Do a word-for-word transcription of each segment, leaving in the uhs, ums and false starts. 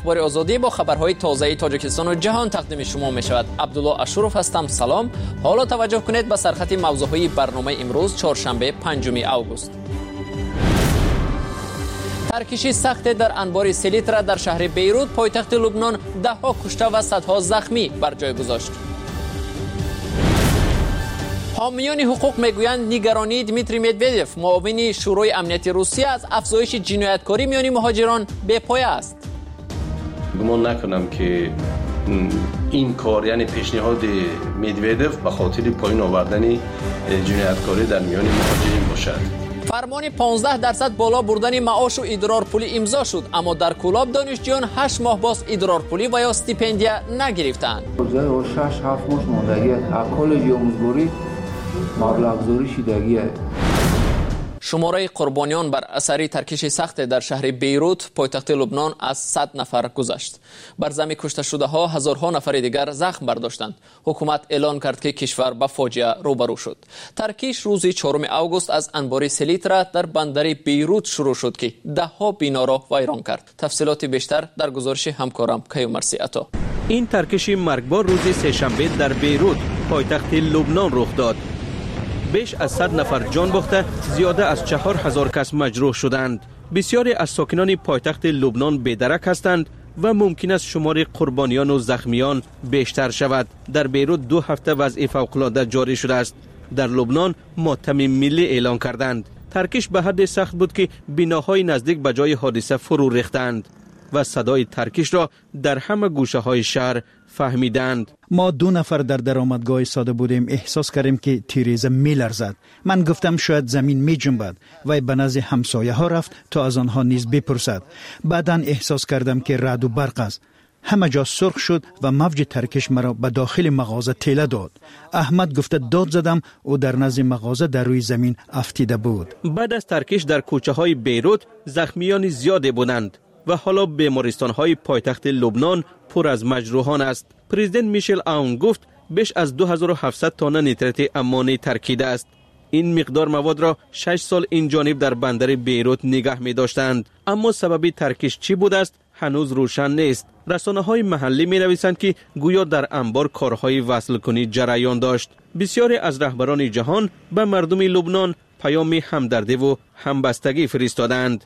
اخبار آزادی با خبرهای تازه تاجیکستان و جهان تقدیم شما می شود. عبدالله اشرف هستم. سلام. حالا توجه کنید به سرخط موضوعهای برنامه امروز چهارشنبه پنجم آگوست. ترکشی سخت در انبار سلیترا در شهر بیروت پایتخت لبنان ده ها کشته و صدها زخمی بر جای گذاشت. حامیان حقوق میگویند نگرانی دمیتری مدودف معاون شورای امنیتی روسیه از افزایش جنایتکاری میان مهاجران بی‌پایه است. گمان نکنم که این کار یعنی پیشنهاد مدودف به خاطر پایین آوردن جنایتکاری در میان مهاجرین باشد. فرمان پانزده درصد بالا بردن معاش و ادرار پولی امضا شد، اما در کلاب دانشجویان هشت ماه باز ادرار پولی و یا استیپندیا نگرفتند. شش هفت ماه ماندگی کالج آموزگاری مبلغ زوری شدگیه. شماره قربانیان بر اثر ترکش سخت در شهر بیروت پایتخت لبنان از صد نفر گذشت. بر ضمن کشته شده ها هزارها نفر دیگر زخم برداشتند. حکومت اعلان کرد که کشور با فاجعه روبرو شد. ترکش روز چهارم آگوست از انبار سلیترا در بندر بیروت شروع شد که ده ها بنا را ویران کرد. تفصیلات بیشتر در گزارش همکارم کیومرثی عطا. این ترکش مرگبار روز سه‌شنبه در بیروت پایتخت لبنان رخ داد. بیش از صد نفر جان باخته، زیاده از چهار هزار کس مجروح شدند. بسیاری از ساکنان پایتخت لبنان بی‌درک هستند و ممکن است شمار قربانیان و زخمیان بیشتر شود. در بیروت دو هفته وضع فوق‌العاده جاری شده است. در لبنان ماتم ملی اعلان کردند. ترکش به حد سخت بود که بناهای نزدیک به جای حادثه فرو ریختند و صدای ترکش را در همه گوشه های شهر فهمیدند. ما دو نفر در درآمدگاه ایستاده بودیم، احساس کردیم که تیریزه می لرزد. من گفتم شاید زمین می جنبد و به نزد همسایه ها رفت تا از آنها نیز بپرسد. بعداً احساس کردم که رعد و برق است. همه جا سرخ شد و موج ترکش مرا به داخل مغازه تیله داد. احمد گفته داد زدم و در نزد مغازه در روی زمین افتیده بود. بعد از ترکش در کوچه های بیروت زخمیان زیادی بودند و حالا بیمارستان های پایتخت لبنان پر از مجروحان است. پرزیدنت میشل آون گفت بیش از دو هزار و هفتصد تن نیترات امونی ترکیده است. این مقدار مواد را شش سال این جانب در بندر بیروت نگه می داشتند، اما سبب ترکش چی بود است هنوز روشن نیست. رسانه های محلی می نویسند که گویا در انبار کارهای وصل کنی جریان داشت. بسیاری از رهبران جهان به مردم لبنان پیام همدردی و همبستگی فرستادند.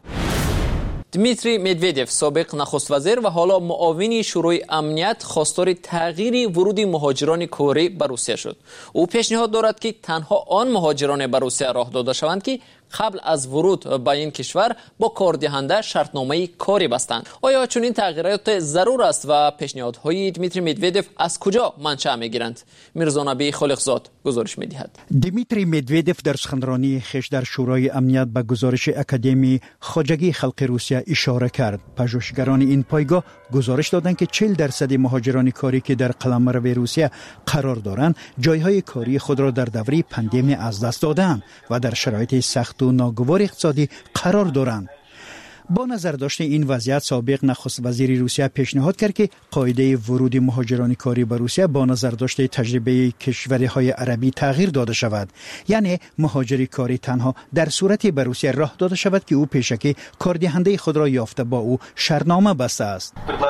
دمیتری مدودف سابق نخست وزیر و حالا معاون شورای امنیت خواستار تغییر ورود مهاجران کره به روسیه شد. او پیشنهاد دارد که تنها آن مهاجران به روسیه راه داده شوند که قبل از ورود به این کشور با کاردهنده شرطنامه کاری بستند. آیا چنین تغییرات ضرور است و پیشنهادهای دمیتری مدودف از کجا منشأ میگیرند؟ میرزا نبی خالقزاد گزارش میدهد. دمیتری مدودف در سخنرانی خیش در شورای امنیت به گزارش اکادمی خواجگی خلق روسیه اشاره کرد. پژوهشگران این پایگاه گزارش دادند که چهل درصد مهاجران کاری که در قلمرو روسیه قرار دارند جایهای کاری خود را در دوره پاندمی از دست دادند و در شرایط سخت و ناگوار اقتصادی قرار دارند. با نظر داشته این وضعیت سابق نخست وزیر روسیه پیشنهاد کرد که قاعده ورود مهاجران کاری به روسیه با نظر داشته تجربه کشورهای عربی تغییر داده شود. یعنی مهاجری کاری تنها در صورتی به روسیه راه داده شود که او پیشکی کاردهنده خود را یافته با او شرطنامه بسته است.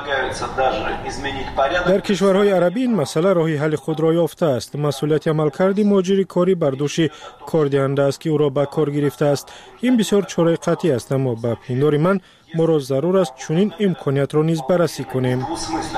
در کشورهای عربی این مسئله راهی حل خود را یافته است. مسئولیت عملکرد مهاجری کاری بر دوش کاردهنده است که او را به کار گرفته است. این بسیار چاره قطعی است، اما به پنداری من ما را ضرور است چنین امکانیت را نیز بررسی کنیم.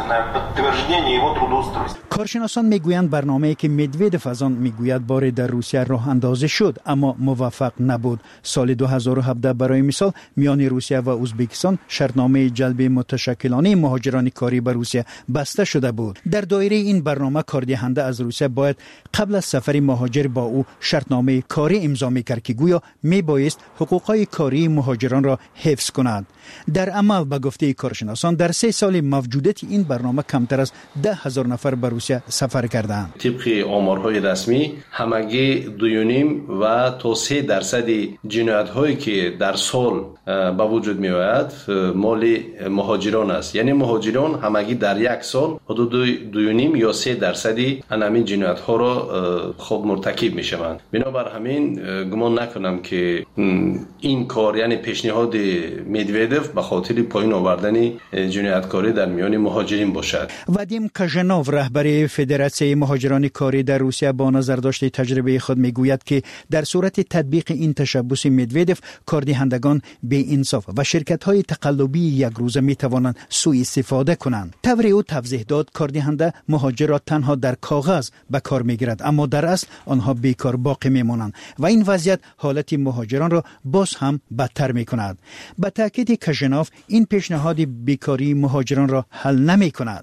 کارشناسان میگویند برنامه‌ای که مدودف از آن میگوید بار در روسیه راه اندازی شد اما موفق نبود. سال دو هزار و هفده برای مثال میان روسیه و ازبکستان شرطنامه جلب متشکلانه مهاجران کاری به روسیه بسته شده بود. در دایره این برنامه کاردهنده از روسیه باید قبل از سفر مهاجر با او شرطنامه کاری امضا میکرد که گویا میبایست حقوقهای کاری مهاجران را حفظ کند. در عمل به گفته کارشناسان در سه سال موجودیت این برنامه کمتر از ده هزار نفر به روسیه سفر کردند. طبق آمارهای رسمی همگی دویونیم و تا سه درصد جنایت‌هایی که در سال به وجود می آید مال مهاجران است. یعنی مهاجران همگی در یک سال حدود دویونیم یا سه درصد همین جنایت‌ها را خود مرتکب می شوند. بنابر همین گمان نکنم که این کار یعنی پیشنهاد مدودف هدف به خاطر پایین آوردن جنایتکاری در میان مهاجرین باشد. وادیم کاژنوف رهبر فدراسیون مهاجران کاری در روسیه با نظرداشت تجربه خود میگوید که در صورت تطبیق این تشبث مدودف کاردهندگان بی انصاف و شرکت های تقلبی یک روزه می توانند سوء استفاده کنند. طوری او توضیح داد کاردهنده مهاجرات تنها در کاغذ به کار میگیرد اما در اصل آنها بیکار باقی میمانند و این وضعیت حالت مهاجران را باز هم بدتر میکند. به تاکید کاژنوف این پیشنهاد بیکاری مهاجران را حل نمی کند.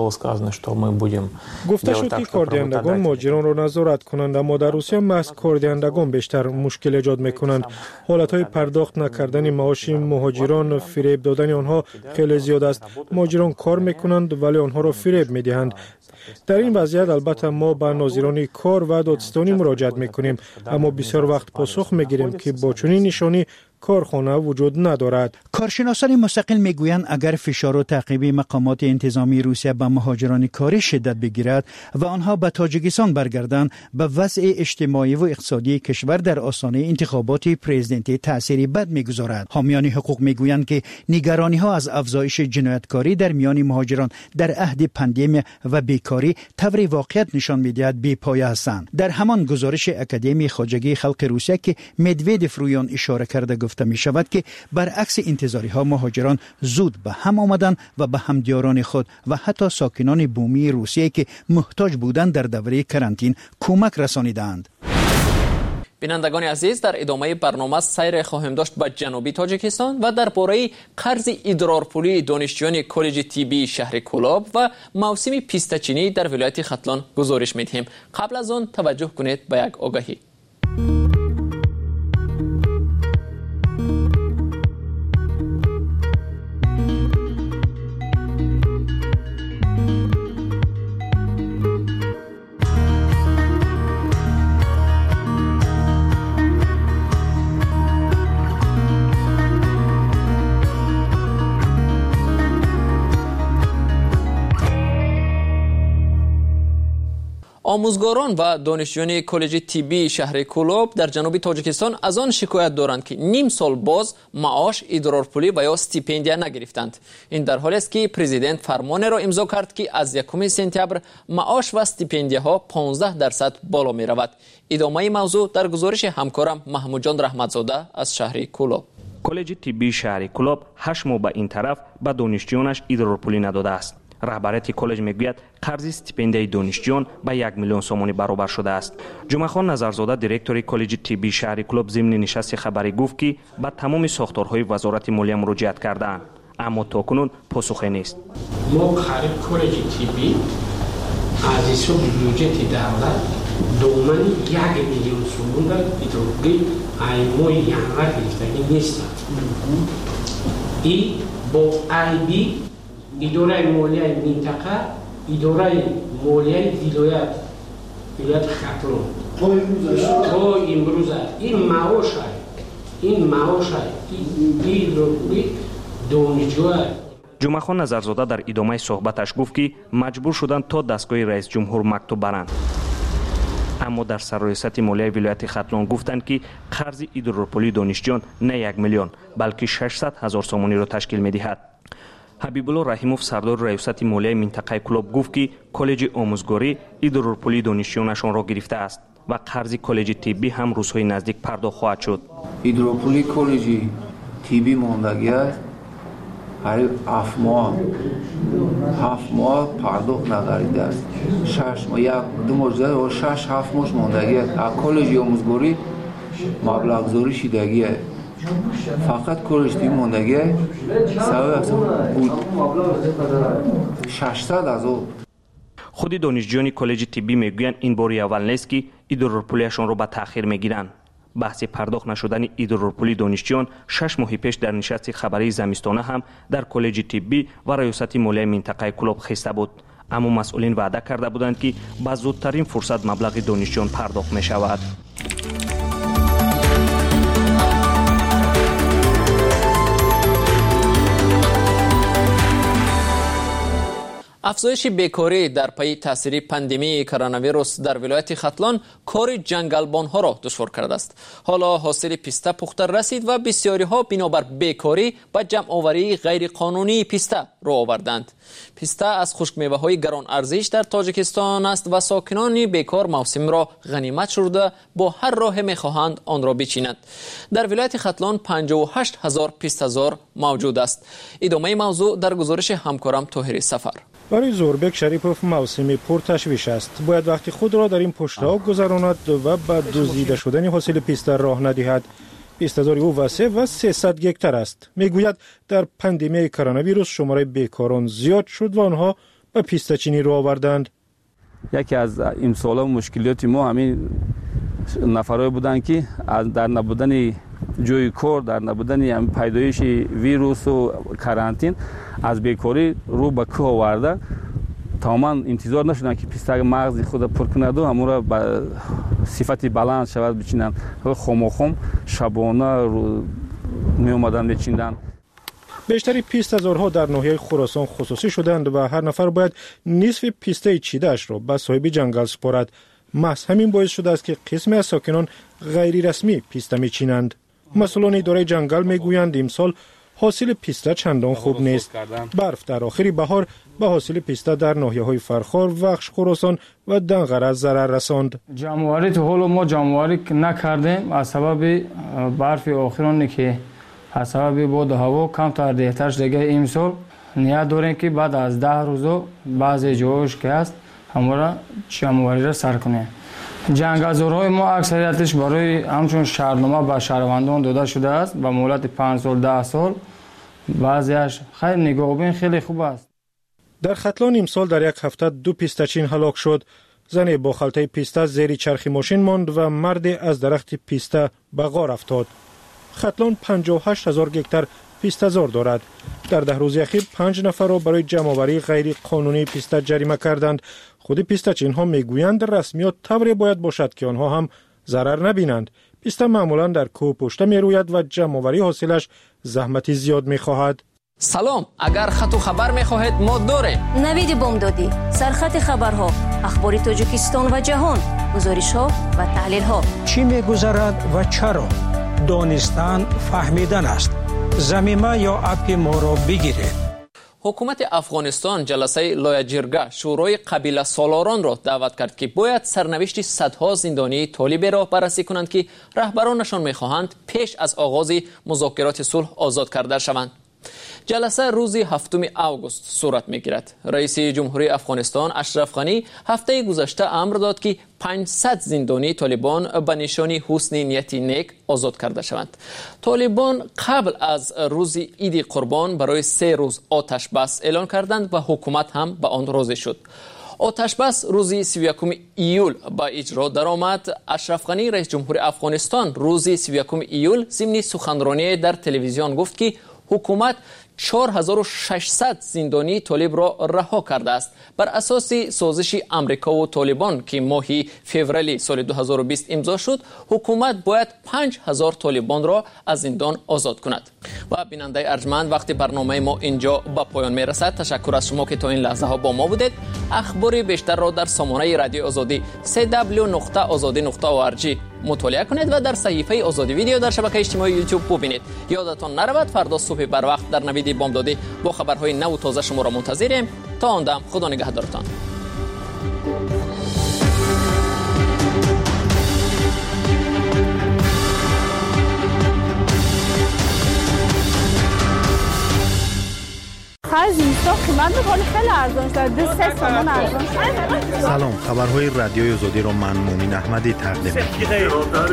گفته شد که کاردهندگان مهاجران را نظارت کنند اما در روسیه محض کاردهندگان بیشتر مشکل ایجاد میکنند. حالتهای پرداخت نکردن معاش مهاجران، فریب دادن آنها خیلی زیاد است. مهاجران کار میکنند ولی آنها را فریب میدهند. در این وضعیت البته ما به ناظران کار و دادستانی مراجعت میکنیم اما بسیار وقت پاسخ میگیریم که با چنین نشانی کارخانه وجود ندارد. کارشناسان مستقل میگویند اگر فشار و تعقیب مقامات انتظامی روسیه به مهاجران کاری شدت بگیرد و آنها به تاجیکستان برگردند به وضع اجتماعی و اقتصادی کشور در آستانه انتخابات پرزیدنتی تأثیری بد میگذارد. حامیان حقوق میگویند که نگرانی ها از افزایش جنایتکاری در میان مهاجران در عهد پاندمی و بیکاری طوری واقعیت نشان میدهد بی‌پایه هستند. در همان گزارش اکادمی خواجگی خلق روسیه که مدودف روی آن اشاره کرده گفته می شود که برعکس انتظاری ها مهاجران زود به هم آمدند و به همدیاران خود و حتی ساکنان بومی روسیه که محتاج بودند در دوره کرانتین کمک رسانیدند. بینندگان عزیز، در ادامه برنامه سیر خواهیم داشت به جنوبی تاجیکستان و درباره قرض ادرارپولی دانشجویان کالج طبی شهر کولاب و موسم پیستچینی در ولایت ختلان گزارش می‌دهیم. قبل از آن توجه کنید به یک آگهی. آموزگاران و دانشجویان کالج طبی شهر کولاب در جنوب تاجیکستان از آن شکایت دارند که نیم سال باز معاش، ادرارپولی و یا استیپندیا نگرفتند. این در حالی است که پرزیدنت فرمان را امضا کرد که از یکم سپتامبر معاش و استیپندیاها پانزده درصد بالا می رود. ادامه موضوع در گزارش همکارم محمود جان رحمتزاده از شهر کولاب. کالج طبی شهر کولاب هشت ماه به این طرف به دانشجویانش ادرارپولی نداده است. رهبریت کالج میگوید قرض استیپندیای دانشجویان به یک میلیون سومانی برابر شده است. جمعهخان نظرزاده دیرکتور کالج طبی شهر کولاب ضمن نشست خبری گفت که به تمام ساختارهای وزارت مالیه مراجعت کردند اما تاکنون پاسخی نیست. ما خرید کالج طبی از حساب بودجه دولت دومن یک میلیون سوم را ادرارپولی ایموی یانوار گرفتگی نیست. این با ای بی اداره مالیه منطقه، اداره مالیه ولایت ولایت ختلان تا امروز این معاش این معاش این ادرارپولی دانشجو. جمعهخان نظرزاده در ادامه صحبتش گفت که مجبور شدند تا دستگاه رئیس جمهور مکتوب برند. اما در سرریاست مالیه ولایت ختلان گفتند که قرض ادرارپولی دانشجویان نه یک میلیون بلکه ششصد هزار سومانی را تشکیل می‌دهد. حبیب الله رحیموف سردار ریاست مالیه منطقه کولاب گفت که کالج آموزگاری ادرارپولی دانشجویانشان را گرفته است و قرض کالج طبی هم روزهای نزدیک پرداخت خواهد شد. ادرارپولی کالج طبی ماندگی است. هر هفت ماه هفت ماه پرداخت نگردیده است. شش ماه یک دو ماه و شش هفت ماه ماندگی است. کالج آموزگاری مبلغ گذاری شدگی است. فقط کالج طبی ماندگی سبب بود ششصد هزار. خود دانشجویان کالج طبی میگویند این بار اول نیست که ادرارپولیشان را به تأخیر میگیرند. بحث پرداخت نشدن ادرارپولی دانشجویان شش ماه پیش در نشست خبری زمستانه هم در کالج طبی و ریاست مالیه منطقه کولاب خسته بود. اما مسئولین وعده کرده بودند که با زودترین فرصت مبلغ دانشجویان پرداخت می شود. افزایش بیکاری در پی تاثیر پاندمی کرونا ویروس در ولایت ختلان کار جنگلبان ها را دشوار کرده است. حالا حاصل پیسته پخته رسید و بسیاری ها بنابر بیکاری به جمع آوری غیر قانونی پیسته را آوردند. پیسته از خشک میوه های گران ارزش در تاجیکستان است و ساکنان بیکار موسم را غنیمت شده با هر راه میخواهند آن را بچینند. در ولایت ختلان پنجاه و هشت هزار پیسته‌زار موجود است. ادامه موضوع در گزارش همکارم طاهری سفر. برای زوربک شریپوف موسمی پرتشویش است. باید وقتی خود را در این پشت‌ها گذراند و بعد دزدیده شدن حاصل پیسته راه ندهد. پیسته‌زاری او وسیع و سیصد گکتر است. میگوید در پاندمی کرونا ویروس شماره بیکاران زیاد شد و آنها به پیسته چینی رو آوردند. یکی از امسال مشکلات ما همین نفرای بودن که در نبودن جوی کار، در نبودن پیدایش ویروس و کرانتین از بیکاری رو به کوه آورده. تماما انتظار نشدن که پیسته مغز خود پر کند و همون را به صفت بلند شود بچینند. خموخم شبانه می اومدن بچیندن. بیشتری پیسته‌زارها در ناحیه خراسان خصوصی شدند و هر نفر باید نصف پیسته چیده‌اش را به صاحب جنگل سپارد. محض همین باعث شده است که قسمی از ساکنان غیر رسمی پیسته میچینند. مسئولان اداره جنگل میگویند امسال حاصل پیسته چندان خوب نیست. برف در آخر بهار به حاصل پیسته در ناحیه‌های فرخار، وخش خراسان و دنغره ضرر رساند. جمع‌آوری تو حال ما جمع‌آوری نکردیم از سبب برف آخرانی که از سبب باد هوا کم تا دیگرش دیگه امسال نیت داریم که بعد از ده روز بعضی جاهاش که است همورا جمع‌آوری را سر کنیم. جنگلزارهای ما اکثریتش برای همچون شهرنامه به شهروندان داده شده است به مهلت پنج سال ده سال. بعضیش خیلی نگاهبین خیلی خوب است. در ختلان امسال در یک هفته دو پیسته چین هلاک شد. زن با خلطه پیسته زیر چرخ ماشین ماند و مرد از درخت پیسته به غار افتاد. ختلان پنجاه و هشت هزار گکتر پیسته‌زار دارد. در ده روز اخیر پنج نفر را برای جمع‌آوری غیر قانونی پیسته جریمه کردند. خود پیسته چین ها میگویند رسمیات طوری باید باشد که آنها هم ضرر نبینند. پیسته معمولا در کوه پشته میروید و جمع‌آوری حاصلش زحمتی زیاد میخواهد. سلام، اگر خط و خبر میخواهید ما داریم. نوید بامدادی، سرخط خبرها، اخبار تاجیکستان و جهان، گزارش‌ها و تحلیل‌ها. چی میگذرد و چرا؟ دانستن فهمیدن است. زمینه یا اپ ما را بگیرید. حکومت افغانستان جلسه لایجرگه شورای قبیله سالاران را دعوت کرد که باید سرنوشت صدها زندانی طالب را بررسی کنند که رهبرانشان میخواهند پیش از آغاز مذاکرات صلح آزاد کرده شوند. جلسه روز هفتم اوگوست صورت میگیرد. رئیس جمهوری افغانستان اشرف غنی هفته گذشته امر داد که پانصد زندانی طالبان به نشانی حسن نیت نیک آزاد کرده شوند. طالبان قبل از روز عید قربان برای سه روز آتش بس اعلان کردند و حکومت هم به آن راضی شد. آتش بس روز سی و یکم ایول با اجرا درآمد. اشرف غنی رئیس جمهوری افغانستان روز سی و یکم ایول ضمن سخنرانی در تلویزیون گفت که حکومت چهار هزار و ششصد زندانی طالب را رها کرده است. بر اساس سازش امریکا و طالبان که ماه فوریه سال دو هزار و بیست امضا شد، حکومت باید پنج هزار طالبان را از زندان آزاد کند. و بیننده ارجمند، وقتی برنامه ما اینجا به پایان میرسد. تشکر از شما که تا این لحظه ها با ما بودید. اخبار بیشتر را در سامانه رادیو آزادی دبلیو دبلیو دبلیو نقطه آزادی نقطه او آر جی مطالعه کنید و در صحیفه آزادی ویدیو در شبکه اجتماعی یوتیوب ببینید. یادتان نرود فردا صبح بر وقت در نوید بامدادی با خبرهای نو و تازه شما را منتظریم. تا آن دم خدا نگهدارتان. خرج اینستا قیمت می‌کنه خیلی ارزان شده. دو سه تومن ارزان شده. سلام، خبرهای رادیوی آزادی را من مومن احمدی تقدیم می‌کنم.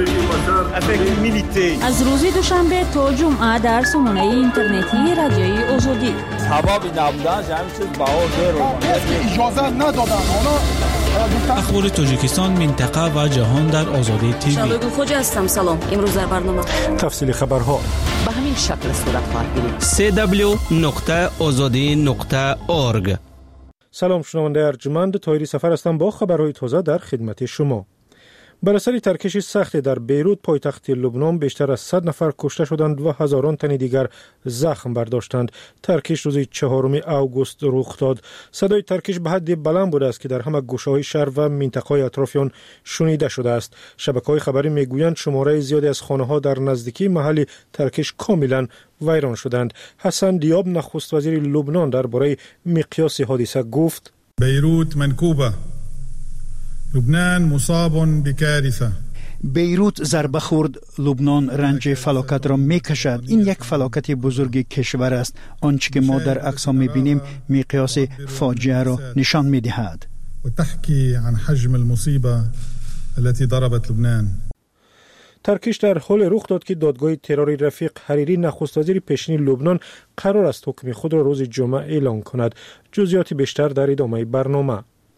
از روز دوشنبه تا جمعه در سامانه اینترنتی رادیوی آزادی. سبب نبودن همین چیز بهار رو اجازه ندادن. اخبار تاجیکستان، منطقه و جهان در آزادی تیوی. شالوگو خوجا هستم. سلام. امروز در برنامه تفصیل خبرها به همین شکل صورت خواهد گرفت. دبلیو دبلیو دبلیو نقطه آزادی نقطه اورگ. سلام، شنونده ارجمند، طاهری سفر هستم با خبرهای تازه در خدمت شما. بر اثر ترکش سخت در بیروت پایتخت لبنان بیشتر از صد نفر کشته شدند و هزاران تن دیگر زخم برداشتند. ترکش روز چهارم آگوست رخ داد. صدای ترکش به حد بلند بوده است که در همه گوشه‌های شهر و منطقه‌های اطرافیان شنیده شده است. شبکه‌های خبری میگویند شماره زیادی از خانه‌ها در نزدیکی محل ترکش کاملا ویران شدند. حسن دیاب نخست وزیر لبنان درباره مقیاس حادثه گفت: بیروت منکوبه، لبنان مصاب بکارثه. بیروت ضربه خورد، لبنان رنج فلاکت را میکشد. این یک فلاکت بزرگ کشور است. آنچه که ما در عکس‌ها میبینیم مقیاس فاجعه را نشان میدهد. و تحکی عن حجم المصیبه التي ضربت لبنان. ترکش در حال رخ داد که دادگاه ترور رفیق حریری نخست وزیر پیشین لبنان قرار است حکم خود را روز جمعه اعلام کند. جزئیات بیشتر در ادامه برنامه.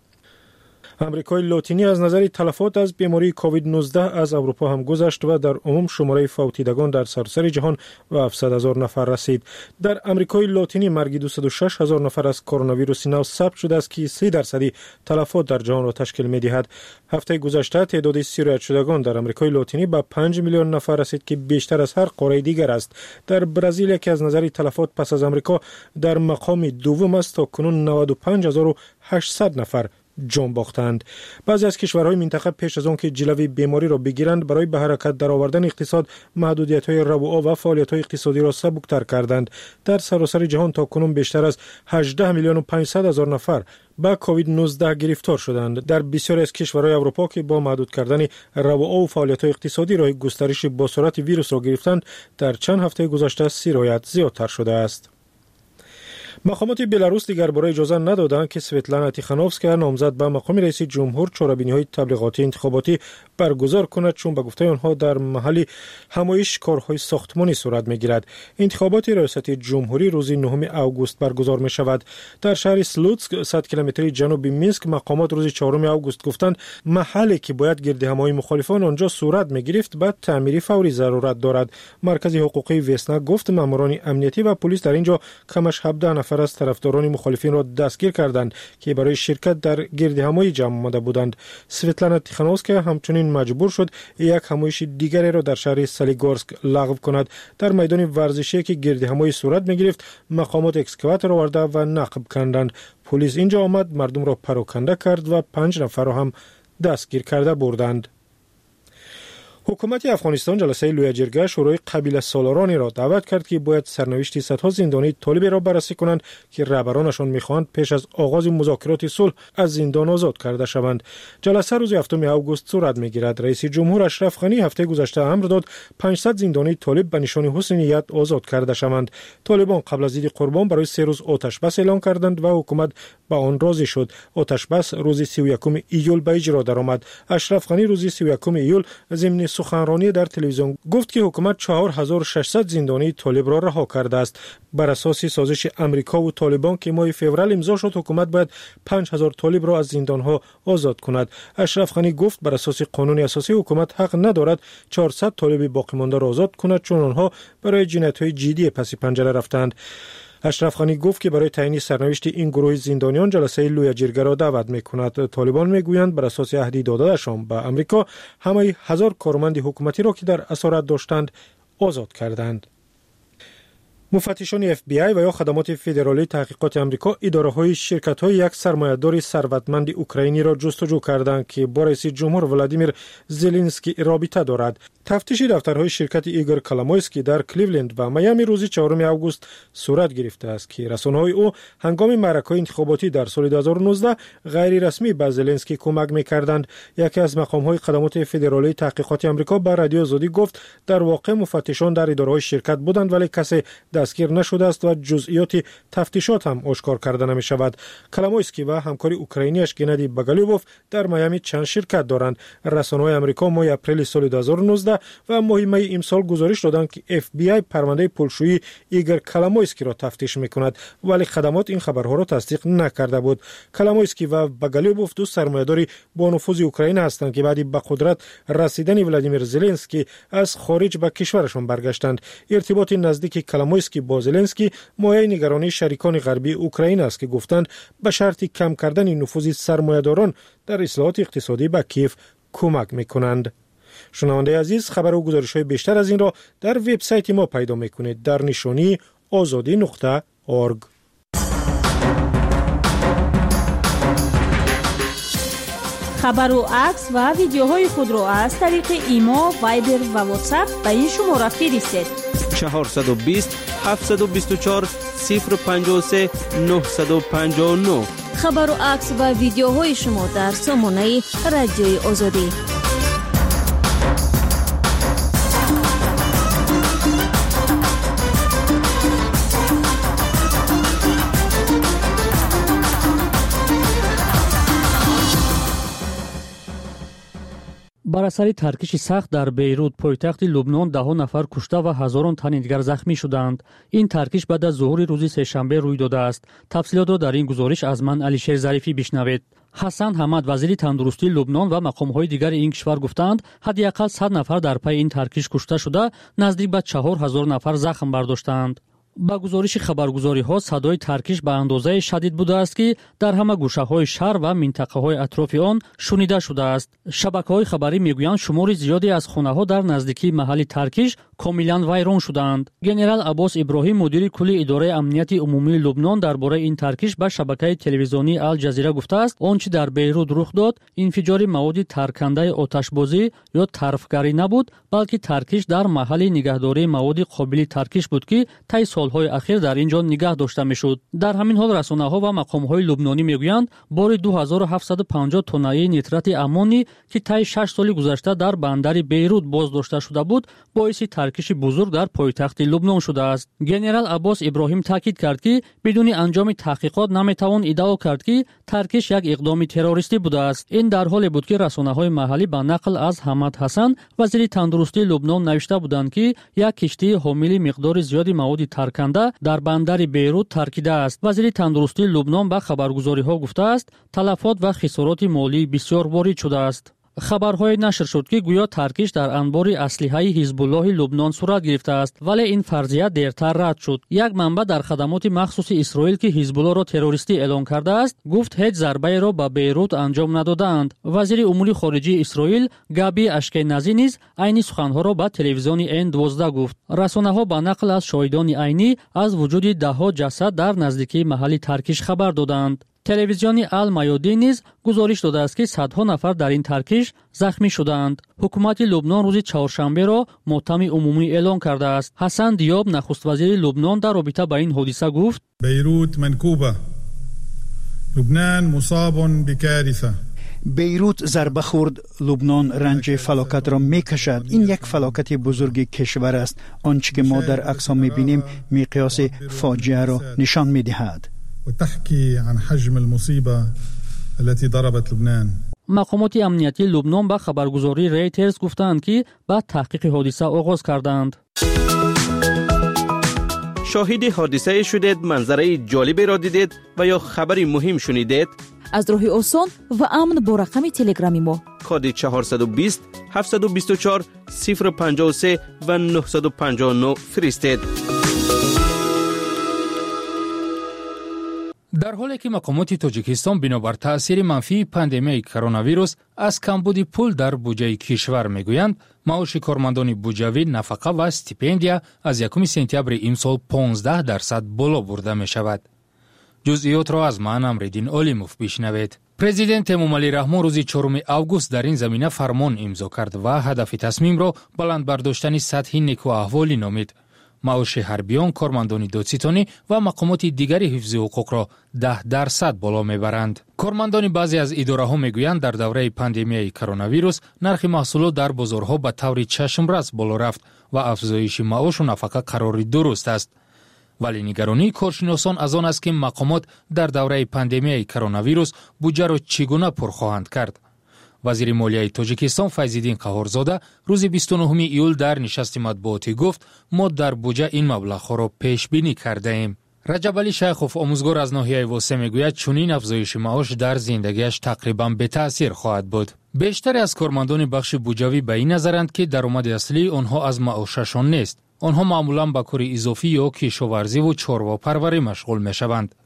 امریکای لاتینی از نظر تلفات از بیماری کووید نوزده از اروپا هم گذشت و در عموم شماره فوتیدگان در سراسر جهان به هفتصد هزار نفر رسید. در امریکای لاتینی مرگ دویست و شش هزار نفر از کرونا ویروس نو ثبت شده است که سه درصدی تلفات در جهان را تشکیل می‌دهد. هفته گذشته تعداد سیرایت شدگان در امریکای لاتینی به پنج میلیون نفر رسید که بیشتر از هر قاره دیگر است. در برزیل که از نظر تلفات پس از امریکا در مقام دوم است، تا کنون نود و پنج هزار و هشتصد نفر جان باختند. بعضی از کشورهای منطقه پیش از آن که جلوی بیماری را بگیرند برای به حرکت درآوردن اقتصاد محدودیت‌های روابع و فعالیت‌های اقتصادی را سبک‌تر کردند. در سراسر جهان تا کنون بیشتر از هجده میلیون و پانصد هزار نفر با کووید نوزده گرفتار شدند. در بسیاری از کشورهای اروپا که با محدود کردن روابع و فعالیت‌های اقتصادی راه گسترش با سرعت ویروس را گرفتند، در چند هفته گذشته سرایت زیادتر شده است. مقامات بلاروس دیگر برای اجازه ندادند که سویتلانا تیخانوفسکا نامزد به مقام رئیس جمهور چاره‌بینی‌های تبلیغاتی انتخاباتی برگزار کند، چون به گفته آنها در محل همایش کارهای ساختمانی صورت می‌گیرد. انتخابات ریاست جمهوری روز نهم آگوست برگزار می‌شود. در شهر سلوتسک صد کیلومتری جنوب مینسک مقامات روز چهارم آگوست گفتند محلی که باید گردهمایی مخالفان آنجا صورت می‌گرفت به تعمیر فوری ضرورت دارد. مرکز حقوقی وسنا گفت ماموران امنیتی و پلیس در اینجا کمش هفده نفر از طرفداران مخالفین را دستگیر کردند که برای شرکت در گردهمایی جمع آمده بودند. سویتلانا تیخانوفسکا همچنین مجبور شد یک همایش دیگری را در شهر سالیگورسک لغو کند. در میدان ورزشی که گردهمایی صورت می‌گرفت مقامات اکسکاواتور آورده و نقب کردند. پلیس اینجا آمد، مردم را پراکنده کرد و پنج نفر را هم دستگیر کرده بردند. حکومت افغانستان جلسه لوی جرگه شورای قبیله سالارانی را دعوت کرد که باید سرنوشت صدها زندانی طالب را بررسی کنند که رهبرانشان می‌خواهند پیش از آغاز مذاکرات صلح از زندان آزاد کرده شوند. جلسه روز هفتم آگوست صورت می‌گیرد. رئیس جمهور اشرف غنی هفته گذشته امر داد پانصد زندانی طالب به نشان حسن نیت آزاد کرده شوند. طالبان قبل از عید قربان برای سه روز آتش بس اعلان کردند و حکومت به آن راضی شد. آتش بس روز سی و یکم ایول به اجرا درآمد. اشرف غنی روز سی و یکم ایول ضمن سخنرانی در تلویزیون گفت که حکومت چهار هزار و ششصد زندانی طالب را رها کرده است. بر اساس سازش امریکا و طالبان که ماه فوریه امضا شد، حکومت باید پنج هزار طالب را از زندانها آزاد کند. اشرف غنی گفت بر اساس قانون اساسی حکومت حق ندارد چهارصد طالب باقی مانده را آزاد کند، چون آنها برای جنایت‌های جدی پس پنجره رفتند. اشرف غنی گفت که برای تعیین سرنوشت این گروه زندانیان جلسه لوی جرگه را دعوت می‌کند. طالبان می‌گویند بر اساس عهدی داده‌شان به امریکا همه هزار کارمند حکومتی را که در اسارت داشتند آزاد کردند. مفتشان اف بی آی و یا خدمات فدرالی تحقیقات امریکا اداره‌های شرکت‌های یک سرمایه‌دار ثروتمند اوکراینی را جستجو کردند که با رئیس جمهور ولادیمیر زلنسکی رابطه دارد. تفتیش دفترهای شرکت ایگور کلامویسکی در کلیولند و میامی روز چهارم آگوست صورت گرفته است که رسانه‌های او هنگام معرکه‌های انتخاباتی در سال دو هزار و نوزده غیر رسمی به زلنسکی کمک می‌کردند. یکی از مقام‌های خدمات فدرالی تحقیقات آمریکا به رادیو آزادی گفت در واقع مفتشان در اداره‌های شرکت بودند ولی کسی دستگیر نشده است و جزئیات تفتیشات هم آشکار کرده نمی‌شود. کلامویسکی و همکار اوکراینیش گنادی باگالیوف در میامی چند شرکت دارند. رسانه‌های آمریکا ماه اپریل سال دو هزار و نوزده و ماه می امسال گزارش دادند که اف بی آی پرونده پولشویی ایگور کلامویسکی را تفتیش می‌کند، ولی خدمات این خبرها را تصدیق نکرده بود. کلامویسکی و باگالیوف دو سرمایه‌داری با نفوذ اوکراین هستند که بعد به قدرت رسیدن ولادیمیر زلنسکی از خارج به کشورشان برگشتند. ارتباط نزدیک کلامویسکی با زلنسکی مایه نگرانی شریکان غربی اوکراین است که گفتند به شرط کم کردن نفوذ سرمایه‌داران در اصلاحات اقتصادی به کیف کمک میکنند. شنونده عزیز، خبر و گزارش های بیشتر از این را در وبسایت ما پیدا میکنید در نشانی آزادی نقطه اورگ. خبر و عکس و ویدیوهای خود را از طریق ایما، وایبر و واتساپ به این شماره فرستید. چهارصد و بیست هفتصد و بیست و چهار صفر پنجاه و سه نهصد و پنجاه و نه. خبر و عکس و ویدیوهای شما در سامانه رادیوی آزادی. بر اثر ترکش سخت در بیروت پایتخت لبنان ده نفر کشته و هزاران تن دیگر زخمی شدند. این ترکش بعد از ظهور روز سه‌شنبه روی داده است. تفصیلات را در این گزارش از من علیشیر ظریفی بشنوید. حسن حمد وزیر تندرستی لبنان و مقام‌های دیگر این کشور گفتند حداقل صد نفر در پی این ترکش کشته شده، نزدیک به چهار هزار نفر زخم برداشتند. با گزارش خبرگزاری ها صدای ترکش به اندازه شدید بوده است که در همه گوشه های شهر و منطقه های اطراف آن شنیده شده است. شبکه های خبری میگویند شمار زیادی از خانه ها در نزدیکی محل ترکش کاملا ویران شدند. گنرال عباس ابراهیم مدیر کل اداره امنیت عمومی لبنان درباره این ترکش به شبکه تلویزیونی الجزیره گفته است آنچه در بیروت رخ داد انفجار مواد ترکنده آتشبازی یا طرفگری نبود، بلکه ترکش در محل نگهداری مواد قابل ترکش بود که طی سالهای اخیر در اینجا نگاه داشته میشد. در همین حال رسانه‌ها و مقام‌های لبنانی میگویند بار دو هزار و هفتصد و پنجاه تنه نیترات امونی که طی شش سال گذشته در بندر بیروت بازداشته شده بود، باعث ترکش بزرگ در پایتخت لبنان شده است. گنرال عباس ابراهیم تاکید کرد که بدون انجام تحقیقات نمیتوان ادعا کرد که ترکش یک اقدام تروریستی بوده است. این در حالی بود که رسانه‌های محلی به نقل از حمد حسن وزیر تندرستی لبنان نوشته بودند که یک کشتی حامل مقدار زیادی مواد ترکنده در بندر بیروت ترکیده است. وزیر تندرستی لبنان به خبرگزاری‌ها گفته است تلفات و خسارات مالی بسیار وارد شده است. خبرهای نشر شد که گویا ترکش در انبار اسلحه حزب الله لبنان صورت گرفته است، ولی این فرضیه دیرتر رد شد. یک منبع در خدمات مخصوص اسرائیل که حزب الله را تروریستی اعلام کرده است گفت هیچ ضربه را به بیروت انجام ندادند. وزیر امور خارجه اسرائیل گابی اشکنازی نیز عین سخنها را به تلویزیون این دوازده گفت. رسانه‌ها با نقل از شاهدان عینی از وجود ده‌ها جسد در نزدیکی محل ترکش خبر دادند. تلویزیون المیادین نیز گزارش داده است که صدها نفر در این ترکش زخمی شدند. حکومت لبنان روز چهارشنبه را ماتم عمومی اعلان کرده است. حسن دیاب نخست وزیر لبنان در رابطه با این حادثه گفت: بیروت منکوبه، لبنان مصاب بکارثه. بیروت ضربه خورد، لبنان رنج فلاکت را میکشد. این یک فلاکت بزرگ کشور است. آنچه که ما در عکس‌ها میبینیم مقیاس فاجعه را نشان میدهد. وتحكي عن حجم المصيبة التي ضربت لبنان. مقامات امنیتی لبنان با خبرگزاری ریترز گفتند که بعد تحقیق حادثه آغاز کردند. شاهد حادثه شدید، منظره جالبی را دیدید و یا خبری مهم شنیدید؟ از راه آسان و امن با رقم تلگرامی ما کد چهارصد و بیست هفتصد و بیست و چهار صفر پنجاه و سه و نهصد و پنجاه و نه فرستید. در حالی که مقامات تاجیکستان بنابر تأثیر منفی پاندمی کرونا ویروس از کمبود پول در بودجه کشور میگویند، معاش کارمندان بودجوی نفقه و استیپندیا از یکم سپتامبر امسال پانزده درصد بالا برده می شود. جزئیات را از من امرالدین علیموف بشنوید. پرزیدنت امامعلی رحمان روز چهارم آگوست در این زمینه فرمان امضا کرد و هدف تصمیم را بلند برداشتن سطح نیکو احوالی نامید. معاش حربیان، کارمندان دادستانی و مقامات دیگری حفظ حقوق را ده درصد بالا میبرند. کارمندان بعضی از اداره ها میگویند در دوره پاندمی کرونا ویروس نرخ محصولات در بازارها به طور چشم‌رس بالا رفت و افزایش معاش و نفقه قراری درست است. ولی نگرانی کارشناسان از آن است که مقامات در دوره پاندمی کرونا ویروس بودجه را چگونه پر خواهند کرد. وزیر مالیه تاجیکستان فیض‌الدین قهارزاده روز بیست و نهم ایول در نشست مطبوعاتی گفت ما در بودجه این مبلغ را پیش بینی کرده ایم. رجب علی شیخوف آموزگار از ناحیه واسه میگوید چنین افزایش معاش در زندگیش تقریبا به تأثیر خواهد بود. بیشتر از کارمندان بخش بودجوی به این نظرند که درآمد اصلی آنها از معاششان نیست. آنها معمولا به کار اضافی یا کشاورزی و چارواپروری مشغول میشوند.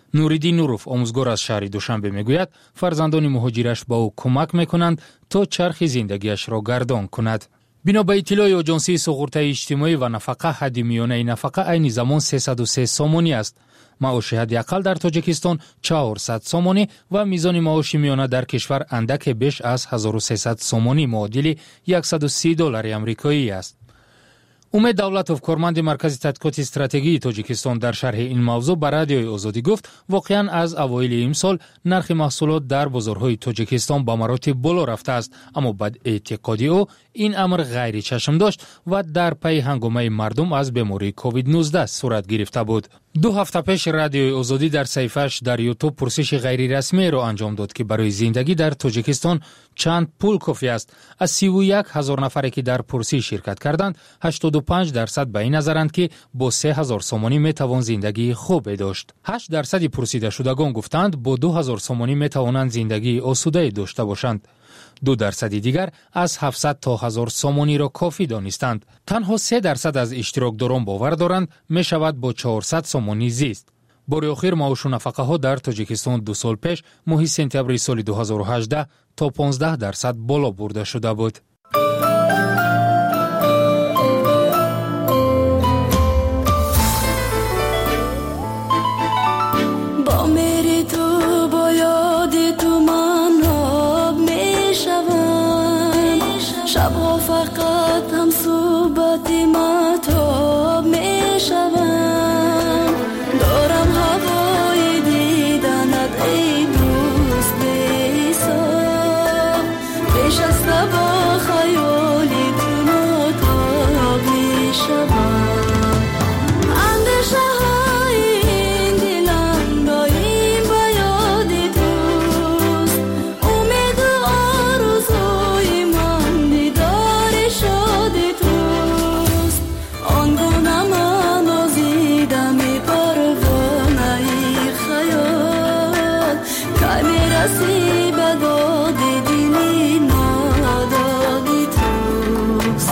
نوریدین نوروف آموزگار از شهر دوشنبه میگوید فرزندان مهاجرش با او کمک میکنند تا چرخ زندگیش را گردان کند. بنا به اطلاع آژانسی سقورت اجتماعی و نفقه، حد میانه نفقه عین زمان سیصد و سه سومانی است. معاش حداقل در تاجیکستان چهارصد سومانی و میزان معاش میانه در کشور اندک بیش از هزار و سیصد سومانی معادل صد و سی دلار آمریکایی است. امید دولتوف، کارمند مرکز تحقیقات استراتژی تاجیکستان، در شرح این موضوع به رادیوی آزادی گفت واقعا از اوایل امسال نرخ محصولات در بازارهای تاجیکستان به مراتب بالا رفته است، اما بعد اعتقادی او این امر غیر چشم داشت و در پی هنگامه مردم از بیماری کووید نوزده صورت گرفته بود. دو هفته پیش رادیوی آزادی در صفحه‌اش در یوتیوب پرسش غیر رسمی را انجام داد که برای زندگی در تاجیکستان چند پول کافی است. از سی و یک هزار نفری که در پرسش شرکت کردند، هشتاد و پنج درصد به این نظرند که با سه هزار سومانی می توان زندگی خوب داشت. هشت درصد پرسیده شدگان گفتند با دو هزار سومانی می توانند زندگی آسوده داشته باشند. دو درصد دیگر از هفتصد تا هزار سومانی را کافی دانستند. تنها سه درصد از اشتراکداران باور دارند می شود با چهارصد سومانی زیست. بار اخیر معاش و نفقه ها در تاجیکستان دو سال پیش ماه سپتامبر سال دو هزار و هجده تا پانزده درصد بالا برده شده بود. شبها فقط هم صحبت مهتاب می شوم، دارم هوای دیدنت ای دوست بی‌حساب، پیش از با خیالی تو متاب می شوم، اندیشه های این دلم دایم به یاد توست، امید و آرزوی من دیدار شادی توست، آنگونه من آزیدم پروانه خیال، که میرسی به داد دلی نادادی توست.